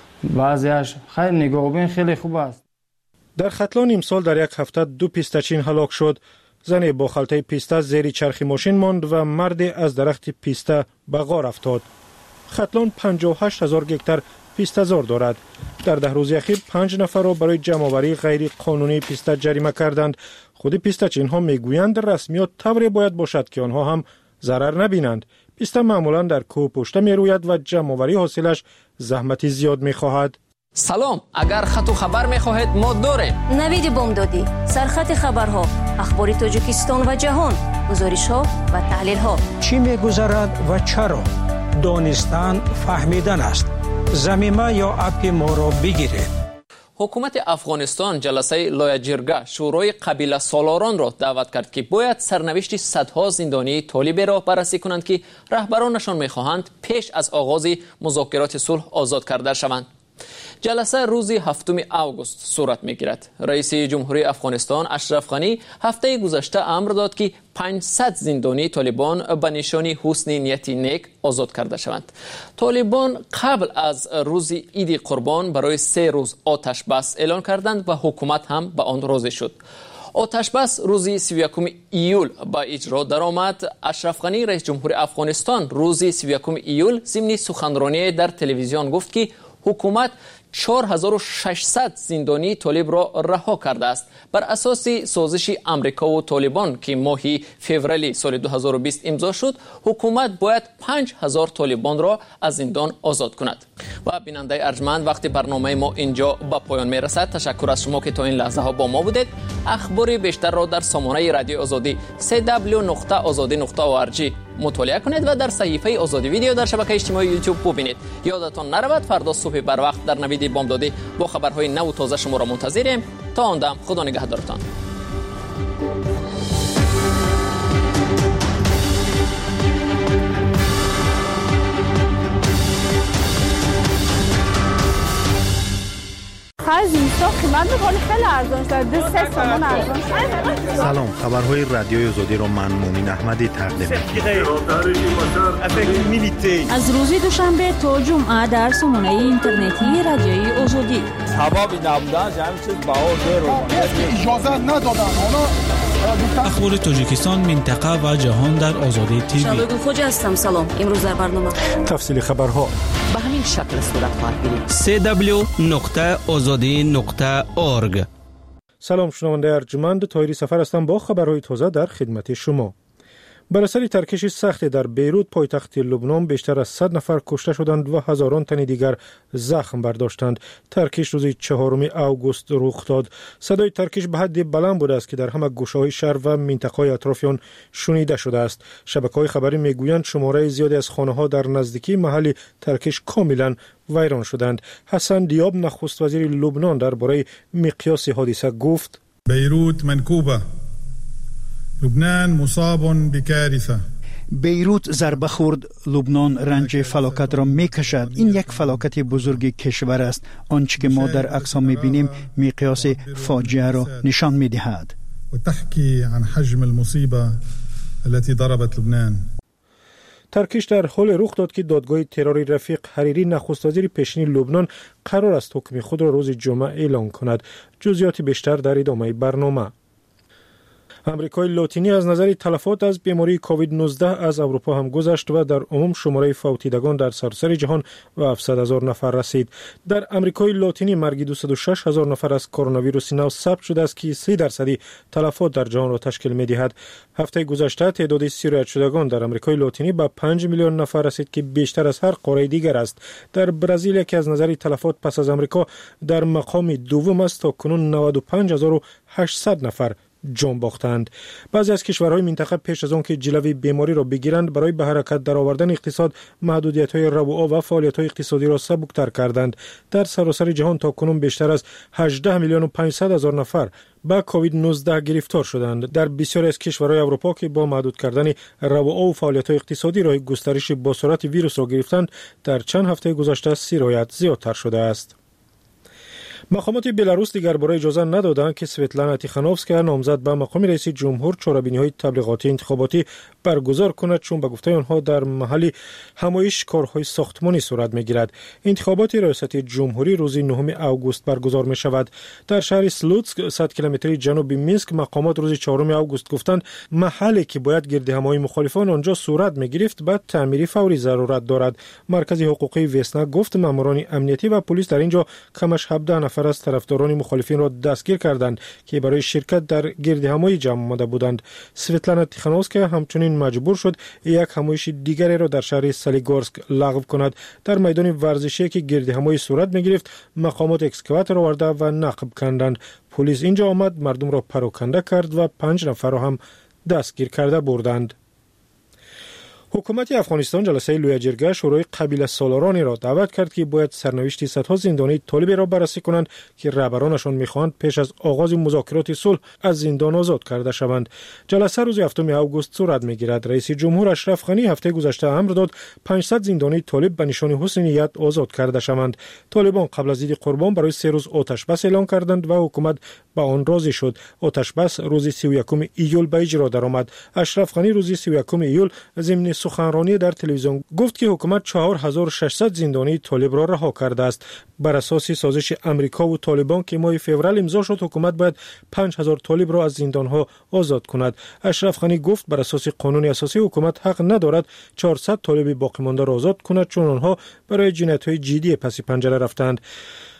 بعضیش خیلی نگاهبین خیلی خوب است. در ختلان امسال در یک هفته دو پیسته چین هلاک شد. زن با خلطه پیسته زیر چرخ ماشین ماند و مرد از درخت پیسته به غار افتاد. ختلان پنجاه و هشت هزار گکتر پیسته‌زار دارد. در ده روز اخیر پنج نفر را برای جمع‌آوری غیر قانونی پیسته جریمه کردند. خود پیسته چین ها میگویند رسمیات طوری باید باشد که آنها هم ضرر نبینند. پیسته معمولا در کوه پشته میروید و جمع‌آوری حاصلش زحمتی زیاد میخواهد. سلام، اگر خط و خبر میخواهید ما داریم. نوید بامدادی، سرخط خبرها، اخبار تاجیکستان و جهان، گزارش‌ها و تحلیل‌ها. چی میگذرد و چرا؟ دانستن فهمیدن است. زمینه یا اپ ما را بگیرید. حکومت افغانستان جلسه لایجرگه شورای قبیله سالاران را دعوت کرد که باید سرنوشت صدها زندانی طالب را بررسی کنند که رهبرانشان میخواهند پیش از آغاز مذاکرات صلح آزاد کرده شوند. جلسه روز هفتم آگوست صورت میگیرد. رئیس جمهوری افغانستان اشرف غنی هفته گذشته امر داد که پانصد زندانی طالبان به نشانی حسن نیت نیک آزاد کرده شوند. طالبان قبل از روز عید قربان برای سه روز آتش بس اعلان کردند و حکومت هم به آن راضی شد. آتش بس روز سی و یکم ایول با اجرا درآمد. اشرف غنی رئیس جمهور افغانستان روز سی و یکم ایول ضمن سخنرانی در تلویزیون گفت که حکومت چهار هزار و ششصد زندانی طالب را رها کرده است. بر اساس سازش امریکا و طالبان که ماه فوریه سال دو هزار و بیست امضا شد، حکومت باید پنج هزار طالبان را از زندان آزاد کند. و بیننده ارجمند، وقتی برنامه ما اینجا به پایان میرسد. تشکر از شما که تا این لحظه ها با ما بودید. اخبار بیشتر را در سامانه رادیو آزادی دبلیو دبلیو دبلیو نقطه آزادی نقطه او آر جی مطالعه کنید و در صحیفه آزادی ویدیو در شبکه اجتماعی یوتیوب ببینید. یادتان نرود فردا صبح بر وقت در نوید بامدادی با خبرهای نو و تازه شما را منتظریم. تا آن دم خدا نگهدارتان. خرج اینستا قیمت می‌کنه خیلی ارزان شده. سه تومن ارزان شده. سلام، خبرهای رادیوی آزادی رو من مومین احمدی تقدیم می‌کنم. از روز دوشنبه تا جمعه در سامانه اینترنتی رادیوی آزادی. حبابی نبودن همین چیز باور رو اجازه ندادن. حالا اخبار تاجیکستان، منطقه و جهان در آزادی تیوی. شادو خوج هستم. سلام. امروز در برنامه تفصیل خبرها به همین شکل صورت خواهد گرفت. دبلیو دبلیو دبلیو نقطه آزادی نقطه اورگ. سلام، شنونده ارجمند، طاهری سفر هستم با خبرهای تازه در خدمت شما. بر اثر ترکش سخت در بیروت پایتخت لبنان بیشتر از صد نفر کشته شدند و هزاران تن دیگر زخم برداشتند. ترکش روز چهارم آگوست رخ داد. صدای ترکش به حد بلند بوده است که در همه گوشه‌های شهر و منطقه‌های اطراف آن شنیده شده است. شبکه‌های خبری میگویند شماره زیادی از خانه‌ها در نزدیکی محل ترکش کاملا ویران شدند. حسن دیاب، نخست وزیر لبنان، درباره مقیاس حادثه گفت: بیروت منکوبه، لبنان مصاب بکارثه. بیروت ضربه خورد، لبنان رنج فلاکت را میکشد. این یک فلاکت بزرگ کشور است. آنچه که ما در اقصا میبینیم مقیاس فاجعه را نشان میدهد. و تحکی عن حجم المصیبه التي ضربت لبنان. ترکش در حال رخ داد که دادگاه ترور رفیق حریری، نخست وزیر پیشین لبنان، قرار است حکم خود را روز جمعه اعلام کند. جزئیات بیشتر در ادامه برنامه. امریکای لاتینی از نظر تلفات از بیماری کووید نوزده از اروپا هم گذشت و در عموم شماره فوتیدگان در سراسر جهان به هفتصد هزار نفر رسید. در امریکای لاتینی مرگ دویست و شش هزار نفر از کرونا ویروس نو ثبت شده است که سه درصدی تلفات در جهان را تشکیل می‌دهد. هفته گذشته تعداد سیرایت شدگان در امریکای لاتینی به پنج میلیون نفر رسید که بیشتر از هر قاره دیگر است. در برزیل که از نظر تلفات پس از امریکا در مقام دوم است، تا کنون نود و پنج هزار و هشتصد نفر جان باختند. بعضی از کشورهای منطقه پیش از آن که جلوی بیماری را بگیرند، برای به حرکت درآوردن اقتصاد محدودیت‌های روابع و فعالیت‌های اقتصادی را سبک‌تر کردند. در سراسر جهان تا کنون بیشتر از هجده میلیون و پانصد هزار نفر با کووید نوزده گرفتار شدند. در بسیاری از کشورهای اروپا که با محدود کردن روابع و فعالیت‌های اقتصادی راه گسترش با سرعت ویروس را گرفتند، در چند هفته گذشته سرایت زیادتر شده است. مقامات بلاروس دیگر برای اجازه ندادند که سویتلانا تیخانوفسکا، نامزد به مقام رئیس جمهور، چاره‌بینی‌های تبلیغاتی انتخاباتی برگزار کند، چون به گفته آنها در محل همایش کارهای ساختمانی صورت می‌گیرد. انتخابات ریاست جمهوری روز نهم آگوست برگزار می‌شود. در شهر سلوتسک، صد کیلومتری جنوب مینسک، مقامات روز چهارم آگوست گفتند محلی که باید گردهمایی مخالفان آنجا صورت می‌گرفت به تعمیر فوری ضرورت دارد. مرکز حقوقی وسنا گفت ماموران امنیتی و پلیس در اینجا کمش هفده نفر از طرفداران مخالفین را دستگیر کردند که برای شرکت در گردهمایی جمع آمده بودند. سویتلانا تیخانوفسکا همچنین مجبور شد یک همایش دیگری را در شهر سالیگورسک لغو کند. در میدان ورزشی که گردهمایی صورت می‌گرفت، مقامات اکسکواتور آورده و نقب کردند. پلیس اینجا آمد، مردم را پراکنده کرد و پنج نفر را هم دستگیر کرده بردند. حکومت افغانستان جلسه لوی جرگه شورای قبیله سالارانی را دعوت کرد که باید سرنوشت صدها زندانی طالب را بررسی کنند که رهبرانشان می‌خواهند پیش از آغاز مذاکرات صلح از زندان آزاد کرده شوند. جلسه روز هفتم آگوست صورت می‌گیرد. رئیس جمهور اشرف غنی هفته گذشته امر داد پانصد زندانی طالب به نشان حسن نیت آزاد کرده شوند. طالبان قبل از عید قربان برای سه روز آتش بس اعلام کردند و حکومت به آن راضی شد. آتش بس روز سی و یکم ایول به اجرا درآمد. اشرف غنی روز سی و یکم ایول ضمن سخنرانی در تلویزیون گفت که حکومت چهار هزار و ششصد زندانی طالب را رها کرده است. بر اساس سازش امریکا و طالبان که ماه فوریه امضا شد، حکومت باید پنج هزار طالب را از زندانها آزاد کند. اشرف غنی گفت بر اساس قانون اساسی حکومت حق ندارد چهارصد طالب باقی مانده را آزاد کند، چون آنها برای جنایت‌های جدی پس پنجره رفتند.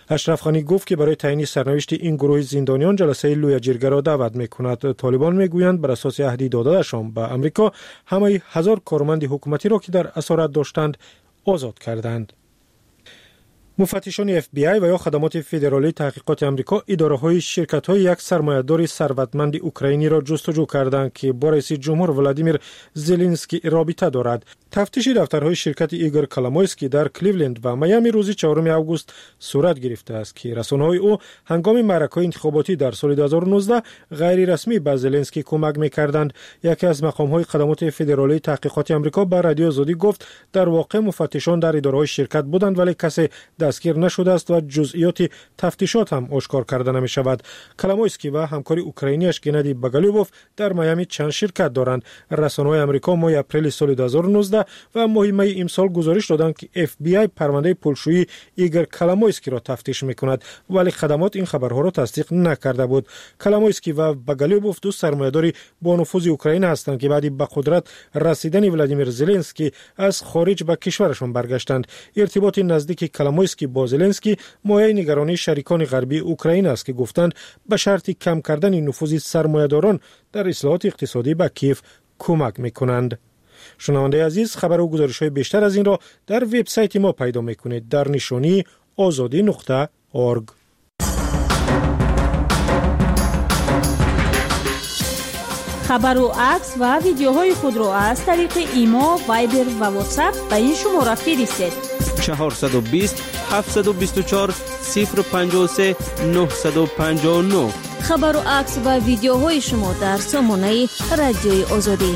اشرف غنی گفت که برای تعیین سرنوشت این گروه زندانیان جلسه لوی جرگه را دعوت می‌کند. طالبان میگویند بر اساس عهدی داده‌شان به امریکا همه هزار کارمند حکومتی را که در اسارت داشتند آزاد کردند. مفتشان اف بی آی و یا خدمات فدرالی تحقیقات آمریکا اداره‌های شرکت‌های یک سرمایه‌دار ثروتمند اوکراینی را جستجو کردند که با رئیس جمهور ولادیمیر زلنسکی رابطه دارد. تفتیش دفترهای شرکت ایگور کلامویسکی در کلیولند و میامی روز چهارم آگوست صورت گرفته است که رسانه‌های او هنگام معرکه‌های انتخاباتی در سال دو هزار و نوزده غیر رسمی به زلنسکی کمک می‌کردند. یکی از مقام‌های خدمات فدرالی تحقیقات آمریکا به رادیو آزادی گفت در واقع مفتشان در اداره‌های شرکت بودند ولی کسی دستگیر نشده است و جزئیات تفتیشات هم آشکار کرده نمی‌شود. کلامویسکی و همکار اوکراینیش گنادی باگالیوف در میامی چند شرکت دارند. رسانه‌های آمریکا ماه اپریل سال دو هزار و نوزده و ماه می امسال گزارش دادند که اف بی آی پرونده پولشویی ایگور کلامویسکی را تفتیش می‌کند ولی خدمات این خبرها را تصدیق نکرده بود. کلامویسکی و باگالیوف دو سرمایه‌داری با نفوذ اوکراین هستند که بعد به قدرت رسیدن ولادیمیر زلنسکی از خارج به کشورشان برگشتند. ارتباط نزدیک کلامویسکی با زلنسکی مایه نگرانی شریکان غربی اوکراین است که گفتند به شرط کم کردن نفوذ سرمایه‌داران در اصلاحات اقتصادی به کیف کمک می‌کنند. شنونده عزیز، خبر و گزارش‌های بیشتر از این را در وبسایت ما پیدا می‌کنید در نشانی آزادی نقطه اورگ. خبر و عکس و ویدیوهای خود را از طریق ایما، وایبر و واتساپ به این شماره فرستید: چهارصد و بیست هفتصد و بیست و چهار صفر پنجاه و سه نهصد و پنجاه و نه. خبر و عکس و ویدیوهای شما در سامانه رادیوی آزادی.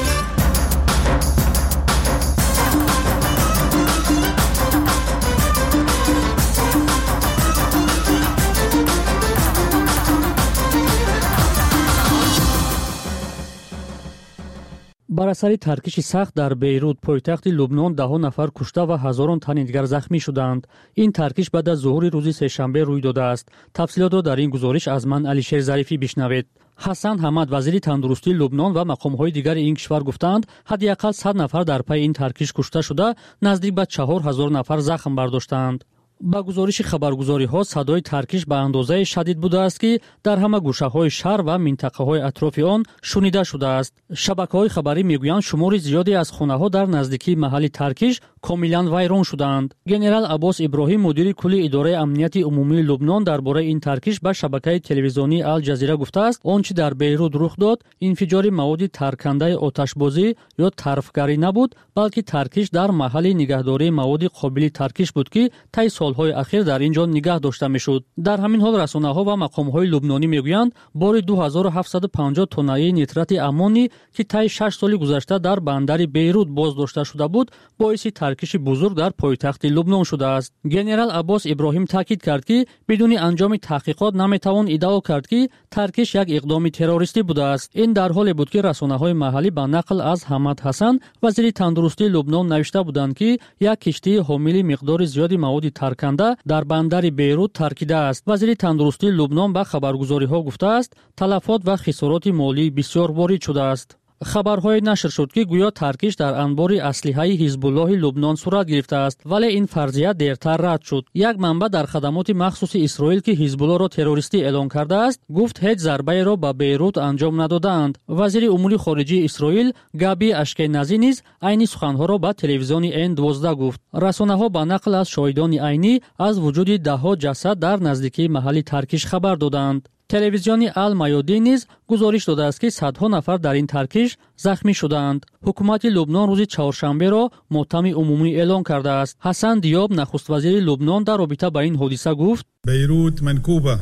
بر اثر ترکش سخت در بیروت پایتخت لبنان ده نفر کشته و هزاران تن دیگر زخمی شدند. این ترکش بعد از ظهور روز سه‌شنبه روی داده است. تفصیلات را در این گزارش از من علیشیر ظریفی بشنوید. حسن حمد وزیر تندرستی لبنان و مقام‌های دیگر این کشور گفتند حداقل صد نفر در پی این ترکش کشته شده، نزدیک به چهار هزار نفر زخم برداشتند. با گزارش خبرگزاری‌ها صدای ترکش به اندازه شدید بوده است که در همه گوشه‌های شهر و منطقه‌های اطراف آن شنیده شده است. شبکه‌های خبری می‌گویند شمار زیادی از خانه‌ها در نزدیکی محل ترکش کاملاً ویران شدند. گنرال عباس ابراهیم مدیر کلی اداره امنیت عمومی لبنان درباره این ترکش به شبکه تلویزیونی الجزیره گفته است آنچه در بیروت رخ داد انفجار مواد ترکننده آتشبازی یا طرفگری نبود، بلکه ترکش در محل نگهداری مواد قابل ترکش بود که طی سالهای اخیر در اینجا نگاه داشته میشد. در همین حال رسانه‌ها و مقام‌های لبنانی میگویند بار دو هزار و هفتصد و پنجاه تنه نیترات امونی که طی شش سال گذشته در بندر بیروت بازداشته شده بود، باعث ترکش بزرگ در پایتخت لبنان شده است. گنرال عباس ابراهیم تاکید کرد که بدون انجام تحقیقات نمیتوان ادعا کرد که ترکش یک اقدام تروریستی بوده است. این در حالی بود که رسانه‌های محلی به نقل از حمد حسن وزیر تندرستی لبنان نوشته بودند که یک کشتی حامل مقدار زیادی مواد ترکنده در بندر بیروت ترکیده است. وزیر تندرستی لبنان به خبرگزاری‌ها گفته است تلفات و خسارات مالی بسیار وارد شده است. خبرهای نشر شد که گویا ترکش در انبار اسلحه حزب الله لبنان صورت گرفته است، ولی این فرضیه دیرتر رد شد. یک منبع در خدمات مخصوص اسرائیل که حزب الله را تروریستی اعلام کرده است گفت هیچ ضربه را به بیروت انجام ندادند. وزیر امور خارجه اسرائیل گابی اشکنازی نیز عین سخنها را به تلویزیون این دوازده گفت. رسانه‌ها با نقل از شاهدان عینی از وجود ده‌ها جسد در نزدیکی محل ترکش خبر دادند. تلویزیون المیادین نیز گزارش داده است که صدها نفر در این ترکش زخمی شدند. حکومت لبنان روز چهارشنبه را ماتم عمومی اعلان کرده است. حسن دیاب نخست وزیر لبنان در رابطه با این حادثه گفت: بیروت منکوبه،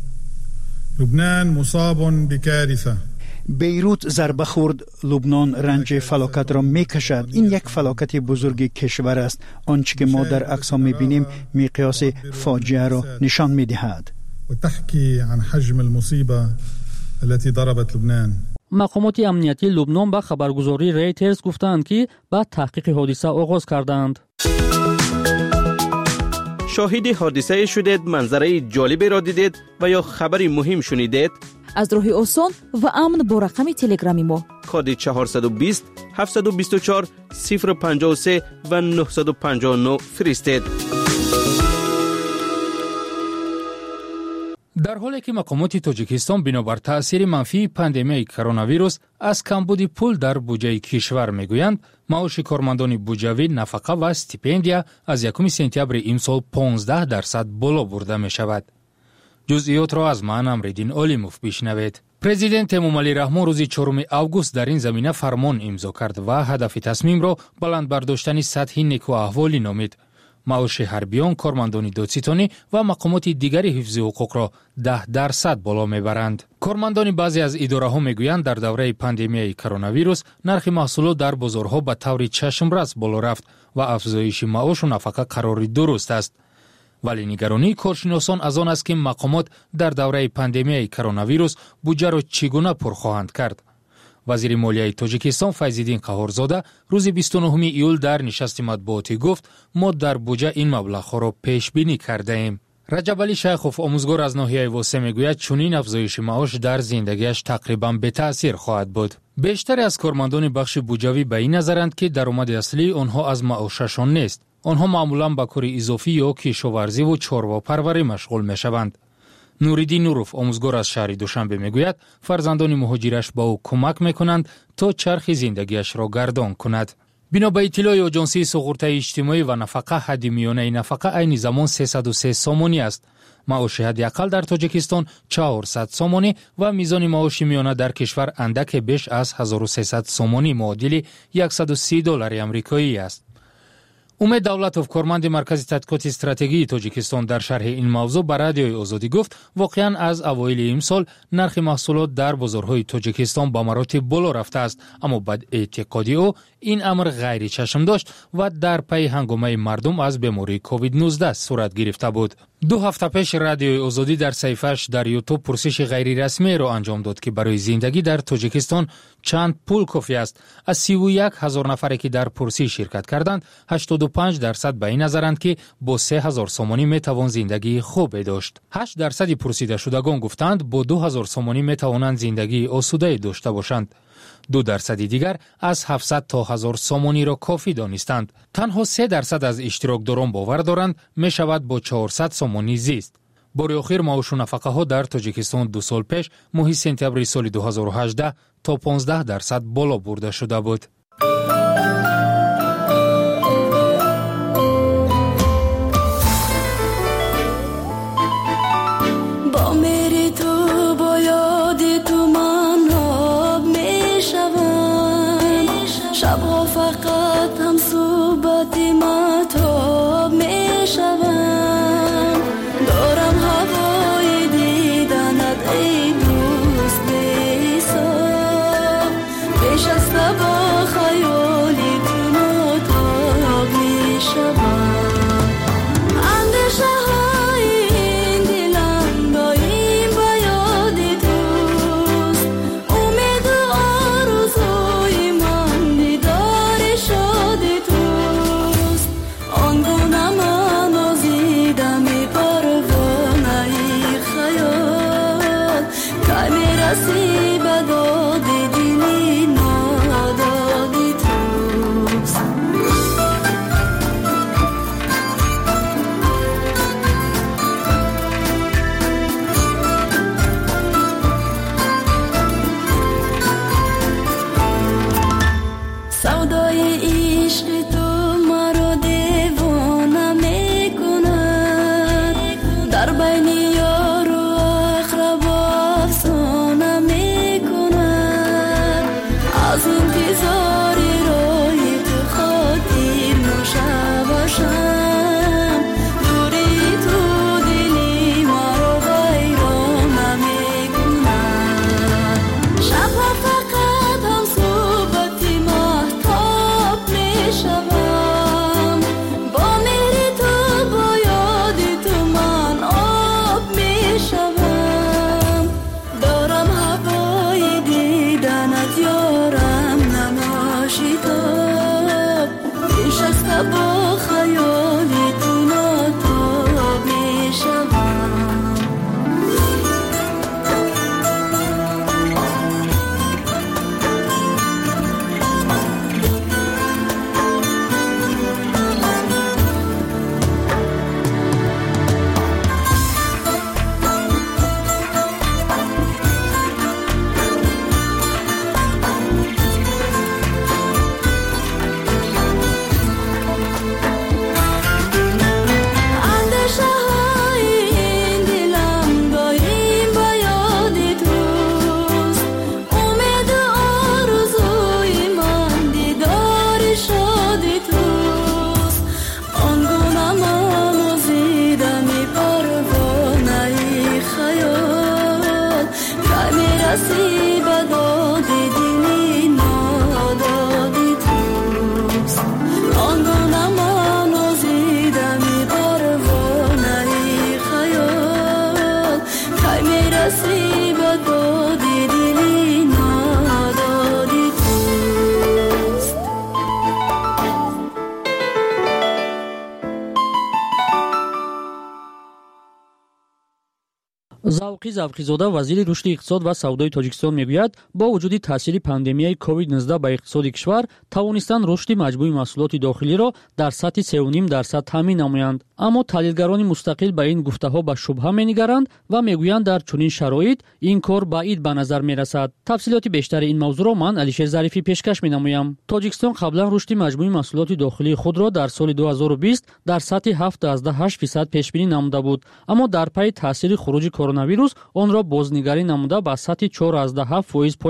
لبنان مصاب بکارثه. بیروت ضربه خورد، لبنان رنج فلاکت را میکشد. این یک فلاکت بزرگ کشور است. آنچه که ما در اقصا میبینیم مقیاس فاجعه را نشان میدهد. وتحكي عن حجم المصيبة التي ضربت لبنان. مقامات امنیتی لبنان با خبرگزاری ریترز گفتند که بعد تحقیق حادثه آغاز کردند. شاهد حادثه شدید، منظره جالبی را دیدید و یا خبری مهم شنیدید؟ از راه آسان و امن با رقم تلگرامی ما کد چهارصد و بیست هفتصد و بیست و چهار صفر پنجاه و سه و نهصد و پنجاه و نه فرستید. در حالی که مقامات تاجیکستان بنابر تأثیر منفی پاندمیای کرونا ویروس از کمبود پول در بودجه کشور میگویند، معاش کارمندان بودجوی نفقه و استیپندیا از یکم سپتامبر امسال پانزده درصد بالا برده می شود. جزئیات را از من امرالدین علیموف بشنوید. پرزیدنت امامعلی رحمان روز چهارم آگوست در این زمینه فرمان امضا کرد و هدف تصمیم را بلند برداشتن سطح نیکو احوالی نامید. معاش حربیان، کارمندان دادستانی و مقامات دیگری حفظ حقوق را ده درصد بالا میبرند. کارمندان بعضی از اداره ها میگویند در دوره پاندمیای کرونا ویروس نرخ محصولات در بازارها به طور چشم‌رس بالا رفت و افزایش معاش و نفقه قراری درست است. ولی نگرانی کارشناسان از آن است که مقامات در دوره پاندمیای کرونا ویروس بودجه را چگونه پر خواهند کرد. وزیر مالیه تاجیکستان فیض‌الدین قهارزاده روز بیست و نهم ایول در نشست مطبوعاتی گفت ما در بودجه این مبلغ را پیش بینی کرده ایم. رجب علی شیخوف آموزگار از ناحیه واسه میگوید چنین افزایش معاش در زندگیش تقریبا بی تأثیر خواهد بود. بیشتر از کارمندان بخش بودجوی به این نظرند که درآمد اصلی آنها از معاششان نیست. آنها معمولا به کار اضافی یا کشاورزی و چارواپروری مشغول میشوند. نوریدین نوروف آموزگار از شهر دوشنبه میگوید فرزندان مهاجرش با او کمک میکنند تا چرخ زندگیش را گردان کند. بنا به اطلاع آژانسی سقوط اجتماعی و نفقه حد میانه نفقه عین زمان سیصد و سه سومانی است. معاش حداقل در تاجیکستان چهارصد سومانی و میزان معاش میانه در کشور اندک بیش از هزار و سیصد سومانی معادل صد و سی دلار آمریکایی است. امید دولتوف کارمند مرکز تحقیقات استراتژی تاجیکستان در شرح این موضوع به رادیوی آزادی گفت واقعا از اوایل امسال نرخ محصولات در بازارهای تاجیکستان به مراتب بالا رفته است، اما بعد اعتقادی او این امر غیر چشم داشت و در پی هنگامه مردم از بیماری کووید نوزده صورت گرفته بود. دو هفته پیش رادیوی آزادی در صفحه‌اش در یوتیوب پرسش غیر رسمی را انجام داد که برای زندگی در تاجیکستان چند پول کافی است. از سی و یک هزار نفری که در پرسش شرکت کردند، هشتاد و پنج درصد به این نظرند که با سه هزار سومانی می توان زندگی خوبی داشت. هشت درصد پرسیده شدگان گفتند با دو هزار سومانی می توانند زندگی آسوده داشته باشند. دو درصد دیگر از هفتصد تا هزار سومانی را کافی دانستند. تنها سه درصد از اشتراکداران باور دارند می شود با چهارصد سومانی زیست. بار اخیر معاش و نفقه ها در تاجیکستان دو سال پیش ماه سپتامبر سال دو هزار و هجده تا پانزده درصد بالا برده شده بود. شبها فقط هم صحبت مهتاب می شوم، دارم هوای دیدنت ای دوست بی‌حساب، پیش از با خیالی تو متاب می شوم، اندیشه های این دلم با این با یاد توست، امید و آرزوی من دیدار شادی توست، آنگونه من آزیدم پروانه ای خیال، که میرسی به داد دلی نادادی توست. سودای عشق تو مرا دیوانه میکند، در بین یار و اقربا افسانه میکند، از انتظار روی تو خاطر نوشه باشم، دوری تو دلی مرا ویرانه میکند، شبها فقط هم صحبت مهتاب میشوم، با مهر تو با یاد تو من آب میشوم، دارم هوای دیدنت یارم نما шавқи завқизода вазири рушди иқтисод ва савдои тоҷикистон мегӯяд бо вуҷуди таъсири пандемияи ковид нуздаҳ ба иқтисоди кишвар тавонистанд рушди маҷмӯи маҳсулоти дохилиро дар сатҳи се ва ним дарсад таъмин намоянд. аммо таҳлилгарони мустақил ба ин гуфтаҳо ба шубҳа менигаранд ва мегӯянд дар чунин шароит ин кор баъид ба назар мерасад. тафсилоти бештари ин мавзӯъро ман Алишер Зарифӣ пешкаш менамоям. тоҷикистон қаблан рушди маҷмӯи маҳсулоти дохилии худро дар соли ду ҳазору бист дар сатҳи ҳафтадаст ҳашт фисад пешбинӣ намуда буд, аммо дар пайи таъсири хуруҷи коронавирус онро бознигарӣ намуда ба сатҳи чороздаҳ ҳафт фоиз